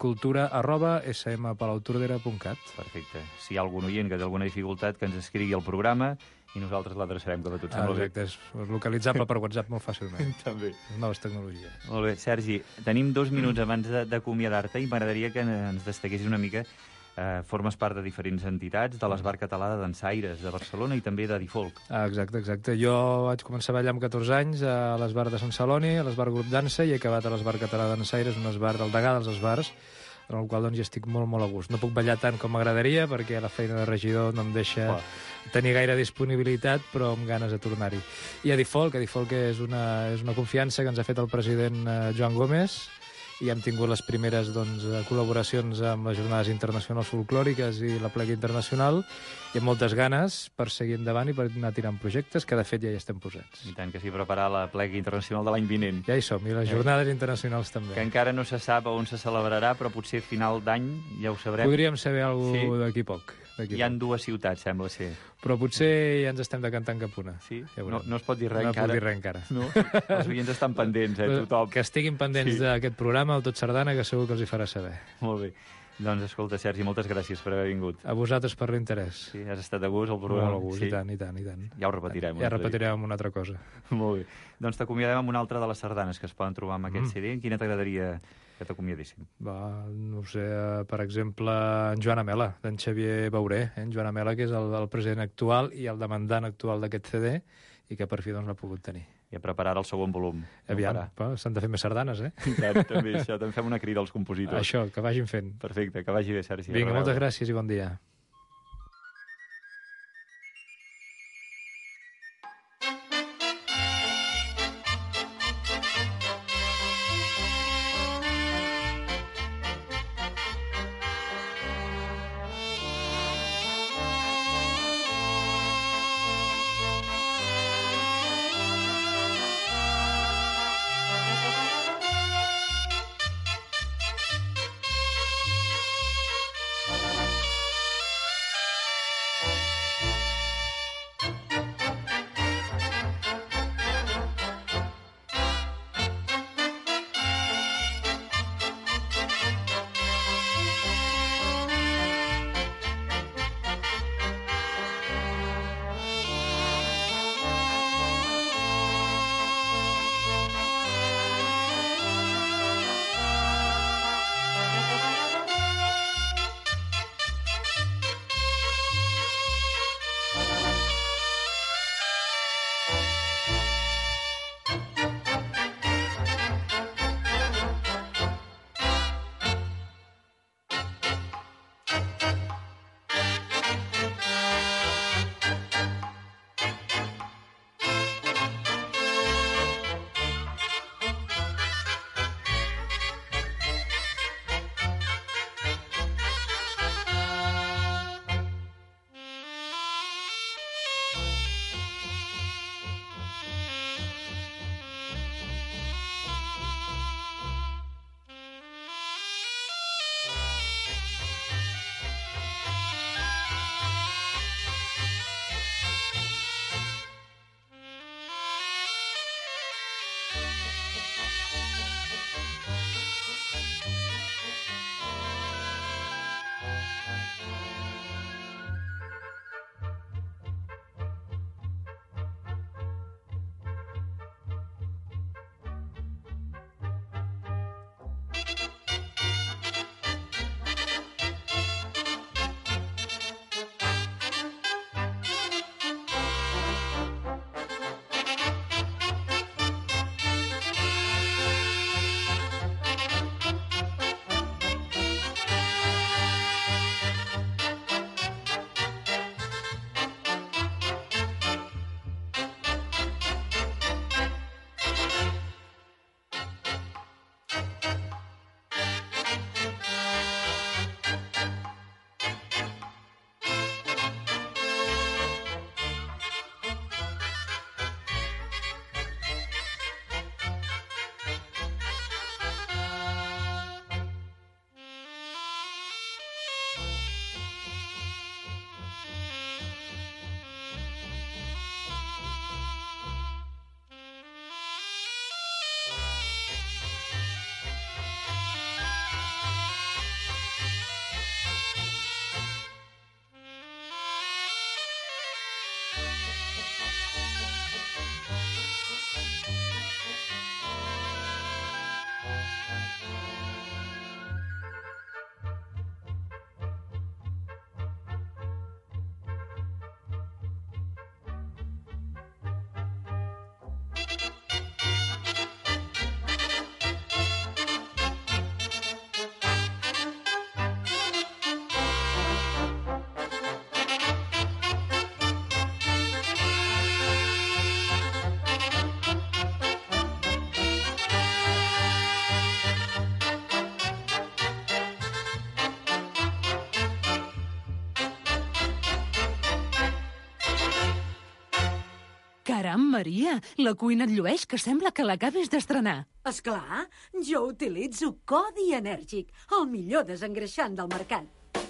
cultura@smpalautordera.cat. Perfecte. Si hi ha algun oient que té alguna dificultat, que ens escrigui al programa i nosaltres l'adreçarem com a tot. Exacte, és localitzable per WhatsApp molt fàcilment. També. Noves tecnologies. Molt bé, Sergi, tenim 2 minuts abans d'acomiadar-te i m'agradaria que ens destaquessis una mica. Formes part de diferents entitats, de l'Esbar Català de Dansaires de Barcelona i també de Difolc. Exacte. Jo vaig començar a ballar amb 14 anys a l'Esbar de Sant Celoni, a l'Esbar Grup Dansa, i he acabat a l'Esbar Català de Dansaires, un esbar del degà dels esbars, en el qual doncs, ja estic molt, molt a gust. No puc ballar tant com m'agradaria, perquè la feina de regidor no em deixa tenir gaire disponibilitat, però amb ganes de tornar-hi. I a Difolc és una confiança que ens ha fet el president Joan Gómez, i hem tingut les primeres col·laboracions amb les Jornades Internacionals Folclòriques i la Plega Internacional, i amb moltes ganes per seguir endavant i per anar tirant projectes, que de fet ja hi estem posats. I tant, que sí, preparar la Plega Internacional de l'any vinent. Ja hi som, i les Jornades Internacionals també. Que encara no se sap on se celebrarà, però potser a final d'any ja ho sabrem. Podríem saber alguna cosa d'aquí poc. Hi ha 2 ciutats, sembla ser. Però potser ja ens estem decantant cap una. Sí? No es pot dir res encara? No pot dir res encara. No? Els oients estan pendents, tothom. Que estiguin pendents d'aquest programa, el Tot Sardana, que segur que els hi farà saber. Molt bé. Doncs escolta, Sergi, moltes gràcies per haver vingut. A vosaltres per l'interès. Sí, has estat a gust al programa. Molt a gust, sí. I tant. Ja ho repetirem. Ja repetirem amb una altra cosa. Molt bé. Doncs t'acomiadem amb una altra de les sardanes que es poden trobar amb aquest CD. Quina t'agradaria que t'acomiadéssim? No ho sé, per exemple, en Joan Amela, d'en Xavier Bauré. En Joan Amela, que és el president actual i el demandant actual d'aquest CD, i que per fi l'ha pogut tenir. I a preparar el segon volum. Aviam, s'han de fer més sardanes, També, això. També fem una crida als compositors. Això, que vagin fent. Perfecte, que vagi bé, Sergi. Vinga, moltes gràcies i bon dia. Caram, Maria, la cuina et llueix, que sembla que l'acabis d'estrenar. Esclar, jo utilitzo Codi Enèrgic, el millor desengreixant del mercat.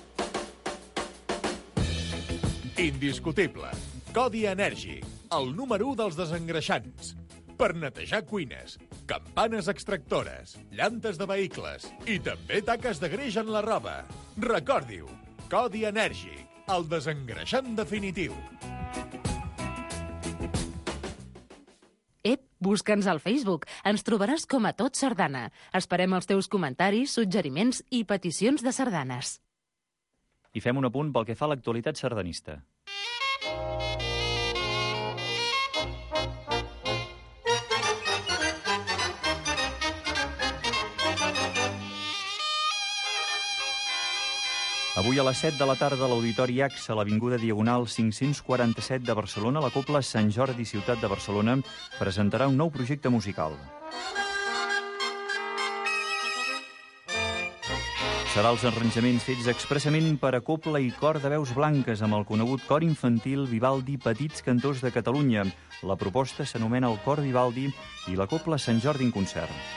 Indiscutible. Codi Enèrgic, el número 1 dels desengreixants. Per netejar cuines, campanes extractores, llantes de vehicles i també taques de greix en la roba. Recordi-ho, Codi Enèrgic, el desengreixant definitiu. Busca'ns al Facebook. Ens trobaràs com a Tot Sardana. Esperem els teus comentaris, suggeriments i peticions de sardanes. I fem un apunt pel que fa a l'actualitat sardanista. Avui a les 7 de la tarda a l'Auditori AXA, a l'Avinguda Diagonal 547 de Barcelona, la Cobla Sant Jordi Ciutat de Barcelona presentarà un nou projecte musical. Serà els arranjaments fets expressament per a cobla i cor de veus blanques amb el conegut cor infantil Vivaldi Petits Cantors de Catalunya. La proposta s'anomena el Cor Vivaldi i la Cobla Sant Jordi en concert.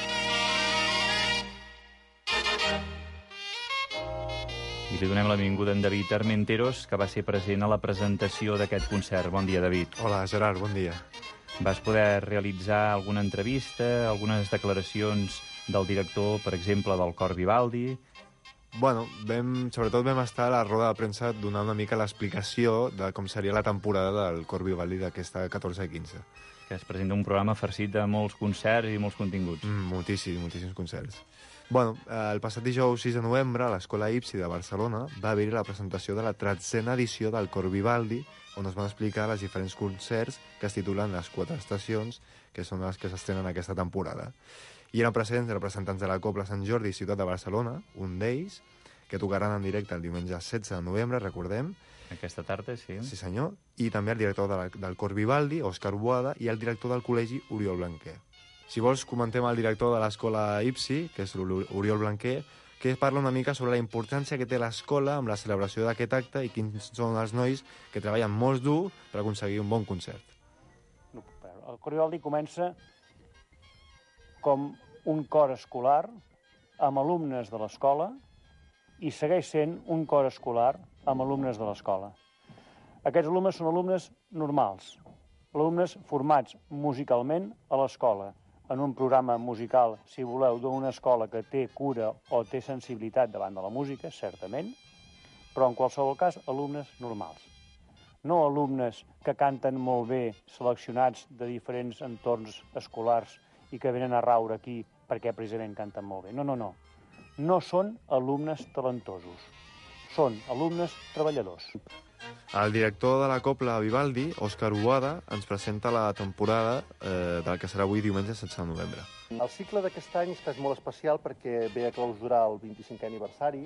I li donem la benvinguda a en David Armenteros, que va ser present a la presentació d'aquest concert. Bon dia, David. Hola, Gerard, bon dia. Vas poder realitzar alguna entrevista, algunes declaracions del director, per exemple, del Cor Vivaldi? Bueno, sobretot vam estar a la roda de premsa donant una mica l'explicació de com seria la temporada del Cor Vivaldi d'aquesta 14 i 15. Que es presenta un programa farcit de molts concerts i molts continguts. Moltíssims concerts. Bueno, el passat dijous 6 de novembre, a l'Escola IPSI de Barcelona, va haver-hi la presentació de la 13a edició del Cor Vivaldi, on es van explicar els diferents concerts que es titulen Les 4 estacions, que són les que s'estrenen aquesta temporada. I eren presents representants de la Cobla Sant Jordi i Ciutat de Barcelona, un d'ells, que tocaran en directe el diumenge 16 de novembre, recordem. Aquesta tarda, sí. Sí, senyor. I també el director del Cor Vivaldi, Òscar Boada, i el director del col·legi, Oriol Blanquer. Si vols, comentem el director de l'escola IPSI, que és Oriol Blanquer, que parla una mica sobre la importància que té l'escola amb la celebració d'aquest acte i quins són els nois que treballen molt dur per aconseguir un bon concert. El Cor Vivaldi comença com un cor escolar amb alumnes de l'escola i segueix sent un cor escolar amb alumnes de l'escola. Aquests alumnes són alumnes normals, alumnes formats musicalment a l'escola, en un programa musical, si voleu, d'una escola que té cura o té sensibilitat davant de la música, certament, però en qualsevol cas, alumnes normals. No alumnes que canten molt bé, seleccionats de diferents entorns escolars i que venen a raure aquí perquè precisament canten molt bé. No. No són alumnes talentosos. Són alumnes treballadors. El director de la Cobla Vivaldi, Òscar Boada, ens presenta la temporada del que serà avui diumenge 16 de novembre. El cicle d'aquest any és molt especial perquè ve a clausurar el 25è aniversari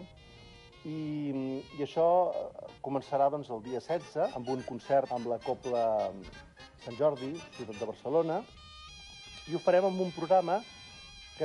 i això començarà doncs, el dia 16 amb un concert amb la Cobla Sant Jordi, Ciutat de Barcelona, i ho farem amb un programa que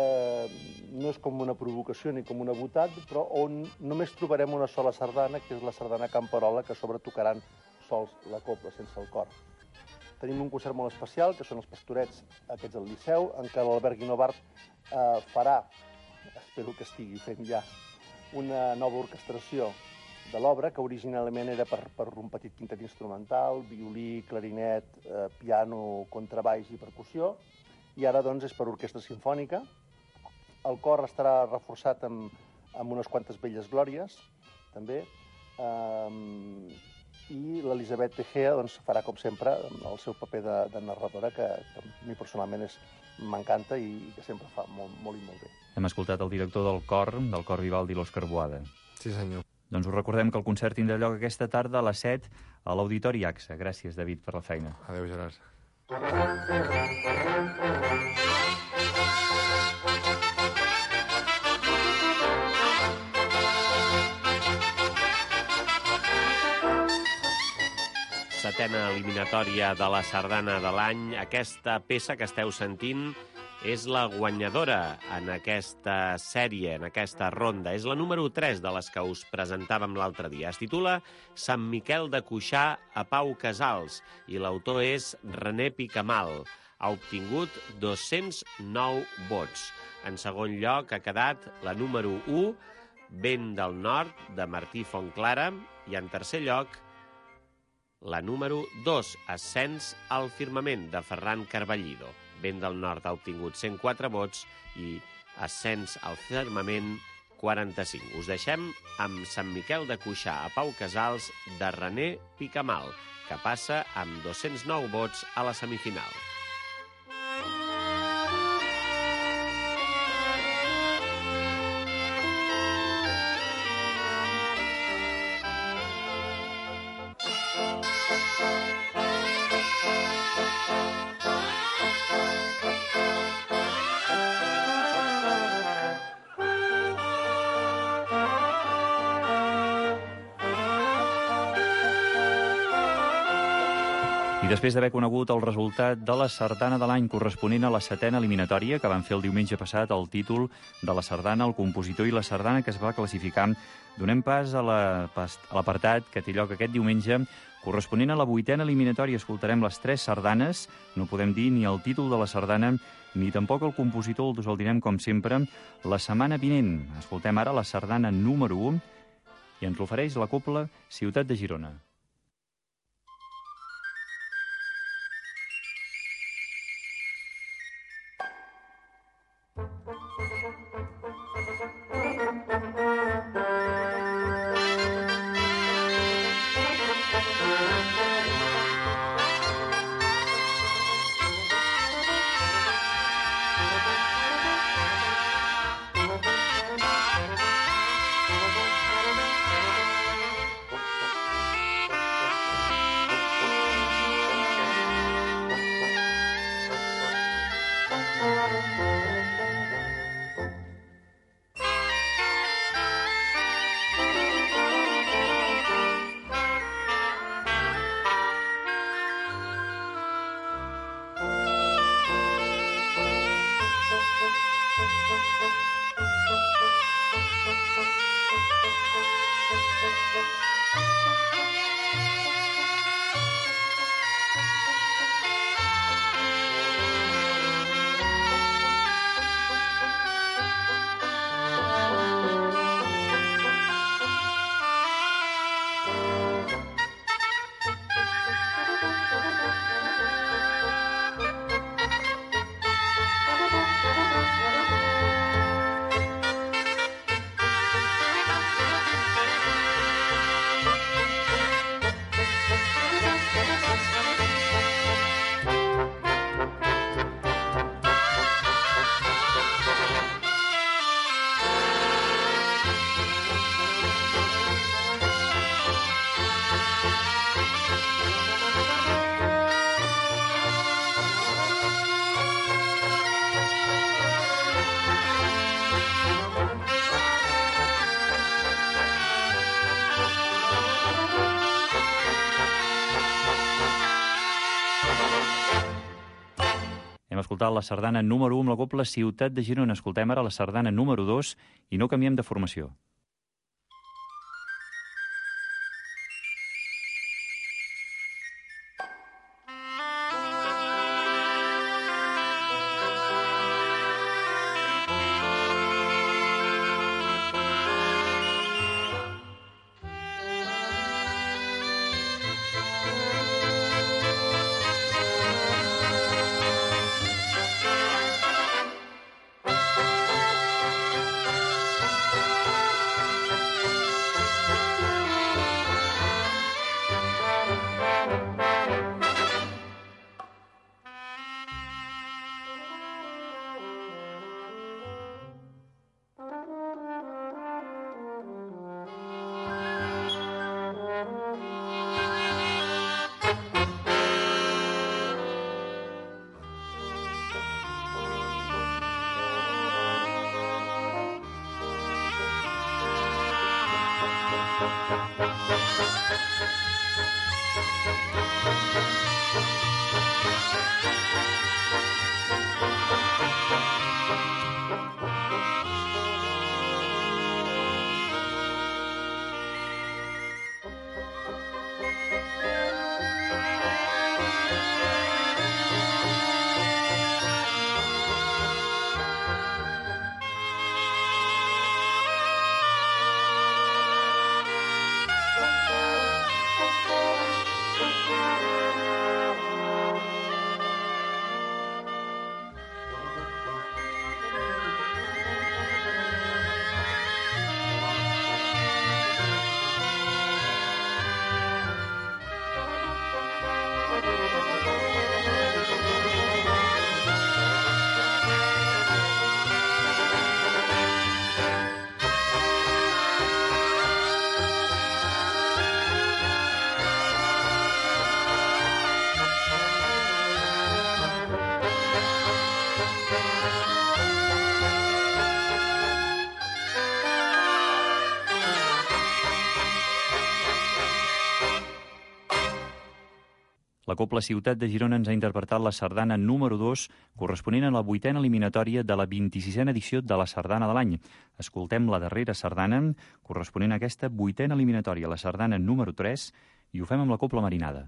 no és com una provocació ni com una botat, però on només trobarem una sola sardana, que és la sardana Camperola, que a sobre tocaran sols la cobla, sense el cor. Tenim un concert molt especial, que són els Pastorets, aquests al Liceu, en què l'Albert Guinovart farà, espero que estigui fent ja, una nova orquestració de l'obra, que originalment era per un petit quintet instrumental, violí, clarinet, piano, contrabaix i percussió, i ara doncs és per orquestra sinfònica. El cor estarà reforçat amb unes quantes belles glòries, també, i l'Elisabet Tejea doncs, farà, com sempre, el seu paper de narradora, que a mi personalment m'encanta i que sempre fa molt i molt bé. Hem escoltat el director del Cor Vivaldi, l'Òscar Boada. Sí, senyor. Doncs us recordem que el concert tindrà lloc aquesta tarda a les 7 a l'Auditori AXA. Gràcies, David, per la feina. Adéu, Gerard. Setena eliminatòria de la sardana de l'any. Aquesta peça que esteu sentint és la guanyadora en aquesta sèrie, en aquesta ronda. És la número 3 de les que us presentàvem l'altre dia. Es titula Sant Miquel de Cuixà a Pau Casals i l'autor és René Picamal. Ha obtingut 209 vots. En segon lloc ha quedat la número 1, Vent del Nord, de Martí Fontclara, i en tercer lloc la número 2, Ascens al Firmament, de Ferran Carballido. Vent del Nord ha obtingut 104 vots i Ascens al Firmament 45. Us deixem amb Sant Miquel de Cuixà a Pau Casals, de René Picamal, que passa amb 209 vots a la semifinal. Després d'haver conegut el resultat de la sardana de l'any corresponent a la 7a eliminatòria, que van fer el diumenge passat, el títol de la sardana, el compositor i la sardana que es va classificar, donem pas a l'apartat que té lloc aquest diumenge, corresponent a la 8a eliminatòria. Escoltarem les 3 sardanes, no podem dir ni el títol de la sardana, ni tampoc el compositor, us el direm com sempre, la setmana vinent. Escoltem ara la sardana número 1 i ens l'ofereix la Cobla Ciutat de Girona. Hem escoltat la sardana número 1 amb la Cobla Ciutat de Girona. Escoltem ara la sardana número 2 i no canviem de formació. La Cobla Ciutat de Girona ens ha interpretat la sardana número 2, corresponent a la 8a eliminatòria de la 26a edició de la Sardana de l'any. Escoltem la darrera sardana, corresponent a aquesta 8a eliminatòria, la sardana número 3, i ho fem amb la Cobla Marinada.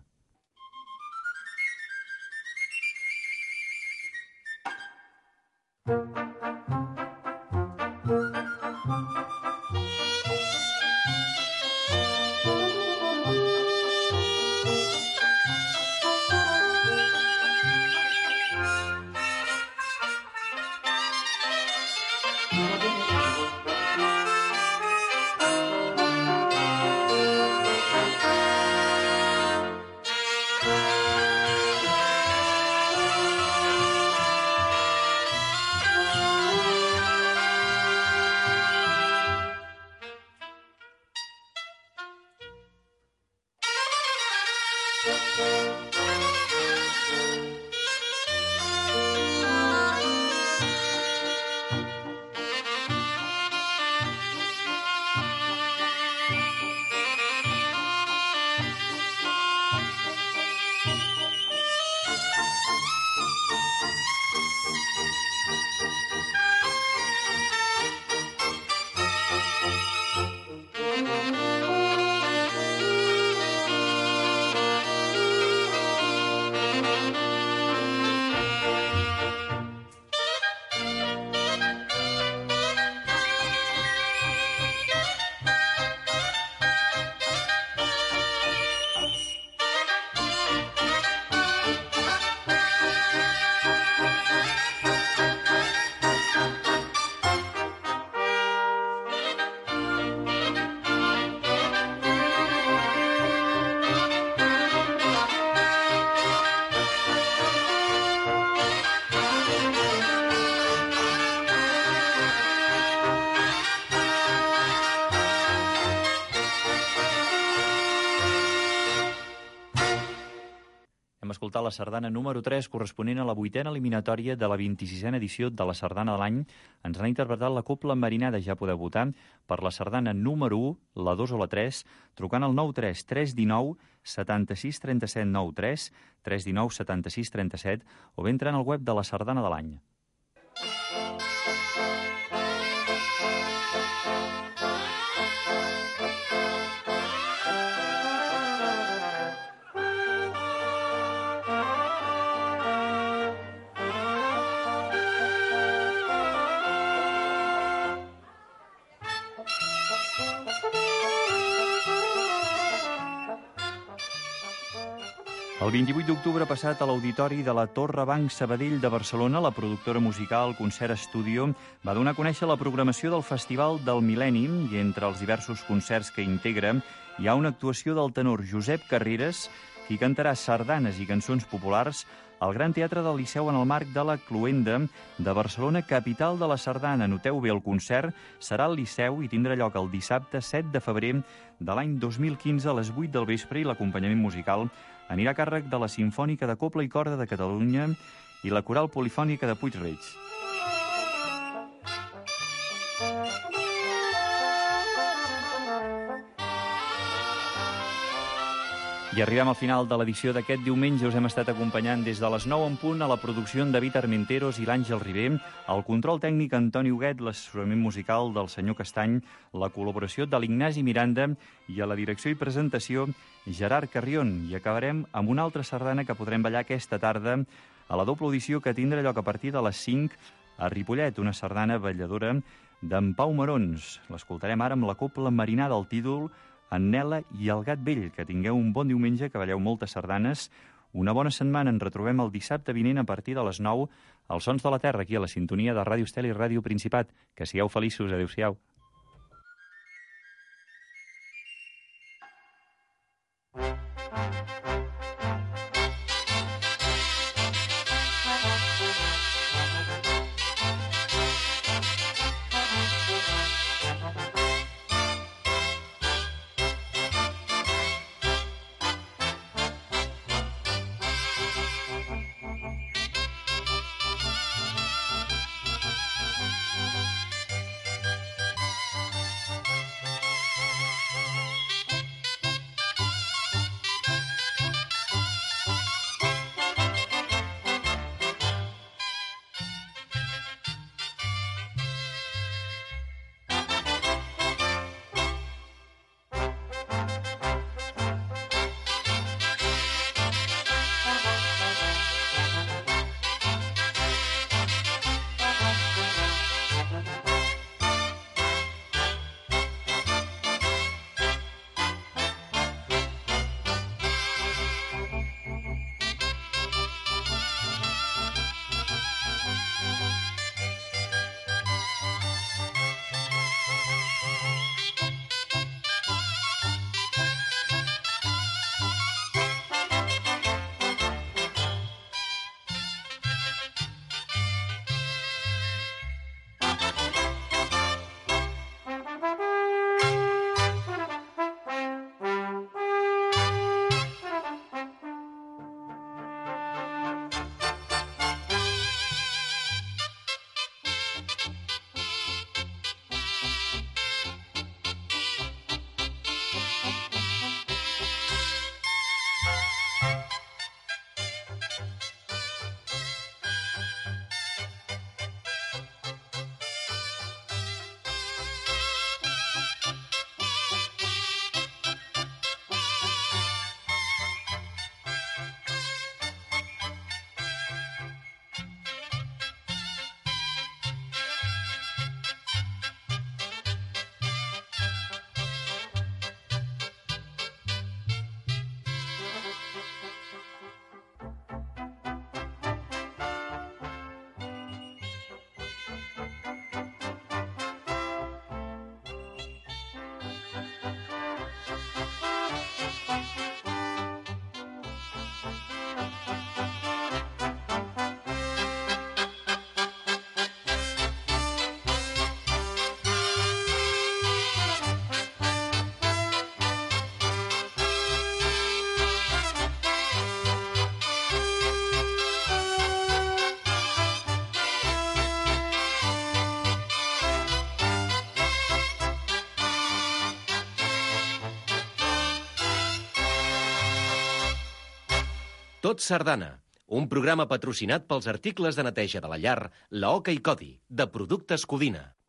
Escoltar la sardana número 3, corresponent a la 8a eliminatòria de la 26a edició de la Sardana de l'any. Ens n'ha interpretat la Cobla Marinada. Ja podeu votar per la sardana número 1, la 2 o la 3, trucant al 93 319 76 37 93, 319 76 37, o bé entrant al web de la Sardana de l'any. El 28 d'octubre passat a l'Auditori de la Torre Banc Sabadell de Barcelona, la productora musical Concert Studio va donar a conèixer la programació del Festival del Mil·lenni, i entre els diversos concerts que integra hi ha una actuació del tenor Josep Carreras, qui cantarà sardanes i cançons populars al Gran Teatre del Liceu en el marc de la Cloenda de Barcelona, capital de la sardana. Noteu bé, el concert serà al Liceu i tindrà lloc el dissabte 7 de febrer de l'any 2015 a les 8 del vespre, i l'acompanyament musical anirà a càrrec de la Simfònica de Cobla i Corda de Catalunya i la Coral Polifònica de Puig-reig. I arribem al final de l'edició d'aquest diumenge. Us hem estat acompanyant des de les 9 en punt a la producció en David Armenteros i l'Àngel Ribé, al control tècnic Antoni Huguet, l'assessorament musical del senyor Castany, la col·laboració de l'Ignasi Miranda i a la direcció i presentació Gerard Carrion. I acabarem amb una altra sardana que podrem ballar aquesta tarda a la doble audició que tindrà lloc a partir de les 5 a Ripollet, una sardana balladora d'en Pau Marons. L'escoltarem ara amb la Cobla Marinada, del títol En Nela i el gat vell. Que tingueu un bon diumenge, que balleu moltes sardanes, una bona setmana. Ens retrobem el dissabte vinent a partir de les 9 als Sons de la Terra, aquí a la sintonia de Ràdio Estel i Ràdio Principat. Que sigueu feliços. Adéu-siau. Tot Sardana, un programa patrocinat pels articles de neteja de la llar, la Oca i Codi, de Productes Codina.